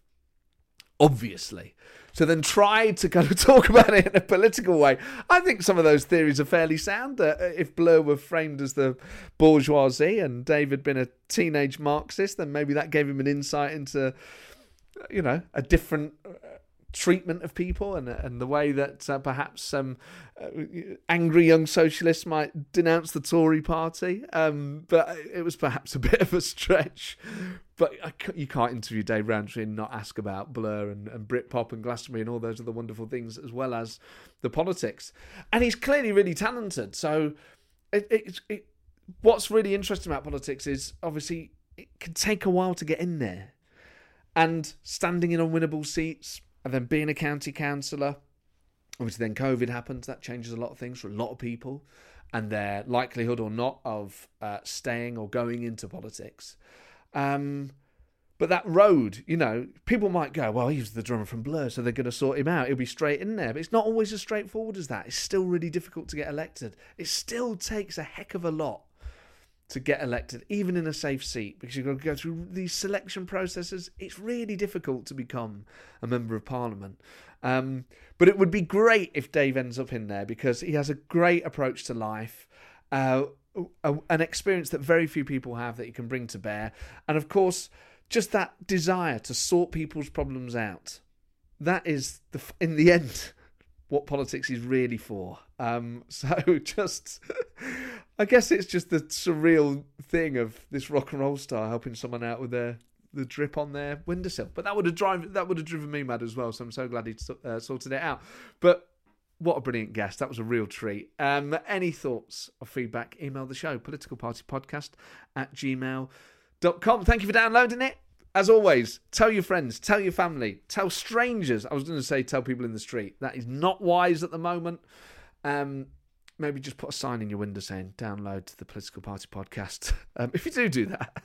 obviously. So then try to kind of talk about it in a political way. I think some of those theories are fairly sound. Uh, if Blur were framed as the bourgeoisie and Dave had been a teenage Marxist, then maybe that gave him an insight into, you know, a different treatment of people, and and the way that uh, perhaps um, uh, angry young socialists might denounce the Tory party. Um, but it was perhaps a bit of a stretch. But I, you can't interview Dave Rowntree and not ask about Blur and, and Britpop and Glastonbury and all those other wonderful things, as well as the politics. And he's clearly really talented. So it, it, it, what's really interesting about politics is, obviously, it can take a while to get in there. And standing in unwinnable seats, and then being a county councillor. Obviously then COVID happens. That changes a lot of things for a lot of people and their likelihood or not of uh, staying or going into politics. Um, but that road, you know, people might go, well, he was the drummer from Blur, so they're going to sort him out. He'll be straight in there. But it's not always as straightforward as that. It's still really difficult to get elected. It still takes a heck of a lot to get elected, even in a safe seat, because you've got to go through these selection processes. It's really difficult to become a member of Parliament. Um, but it would be great if Dave ends up in there, because he has a great approach to life, uh, a, an experience that very few people have that he can bring to bear. And of course, just that desire to sort people's problems out. That is, the, in the end, what politics is really for. Um, so just... I guess it's just the surreal thing of this rock and roll star helping someone out with their the drip on their windowsill. But that would have driven that would have driven me mad as well. So I'm so glad he uh, sorted it out. But what a brilliant guest. That was a real treat. Um, any thoughts or feedback, email the show, politicalpartypodcast at gmail dot com. Thank you for downloading it. As always, tell your friends, tell your family, tell strangers. I was going to say tell people in the street. That is not wise at the moment. Um, maybe just put a sign in your window saying, download the Political Party podcast. Um, if you do do that,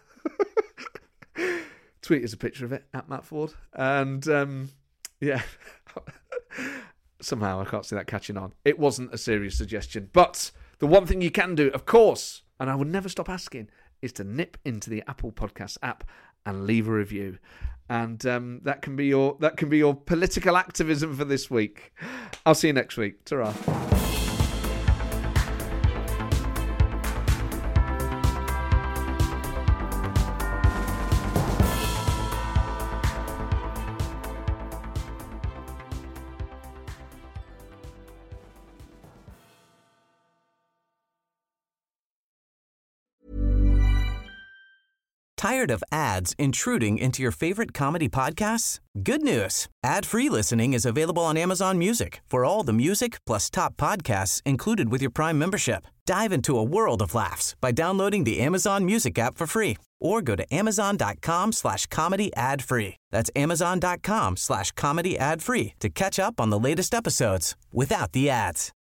tweet us a picture of it, at Matt Ford. And, um, yeah... Somehow I can't see that catching on. It wasn't a serious suggestion. But the one thing you can do, of course, and I would never stop asking, is to nip into the Apple Podcasts app and leave a review. And um, that can be your that can be your political activism for this week. I'll see you next week. Ta-ra. Tired of ads intruding into your favorite comedy podcasts? Good news. Ad-free listening is available on Amazon Music for all the music plus top podcasts included with your Prime membership. Dive into a world of laughs by downloading the Amazon Music app for free or go to amazon.com slash comedy ad free. That's amazon.com slash comedy ad free to catch up on the latest episodes without the ads.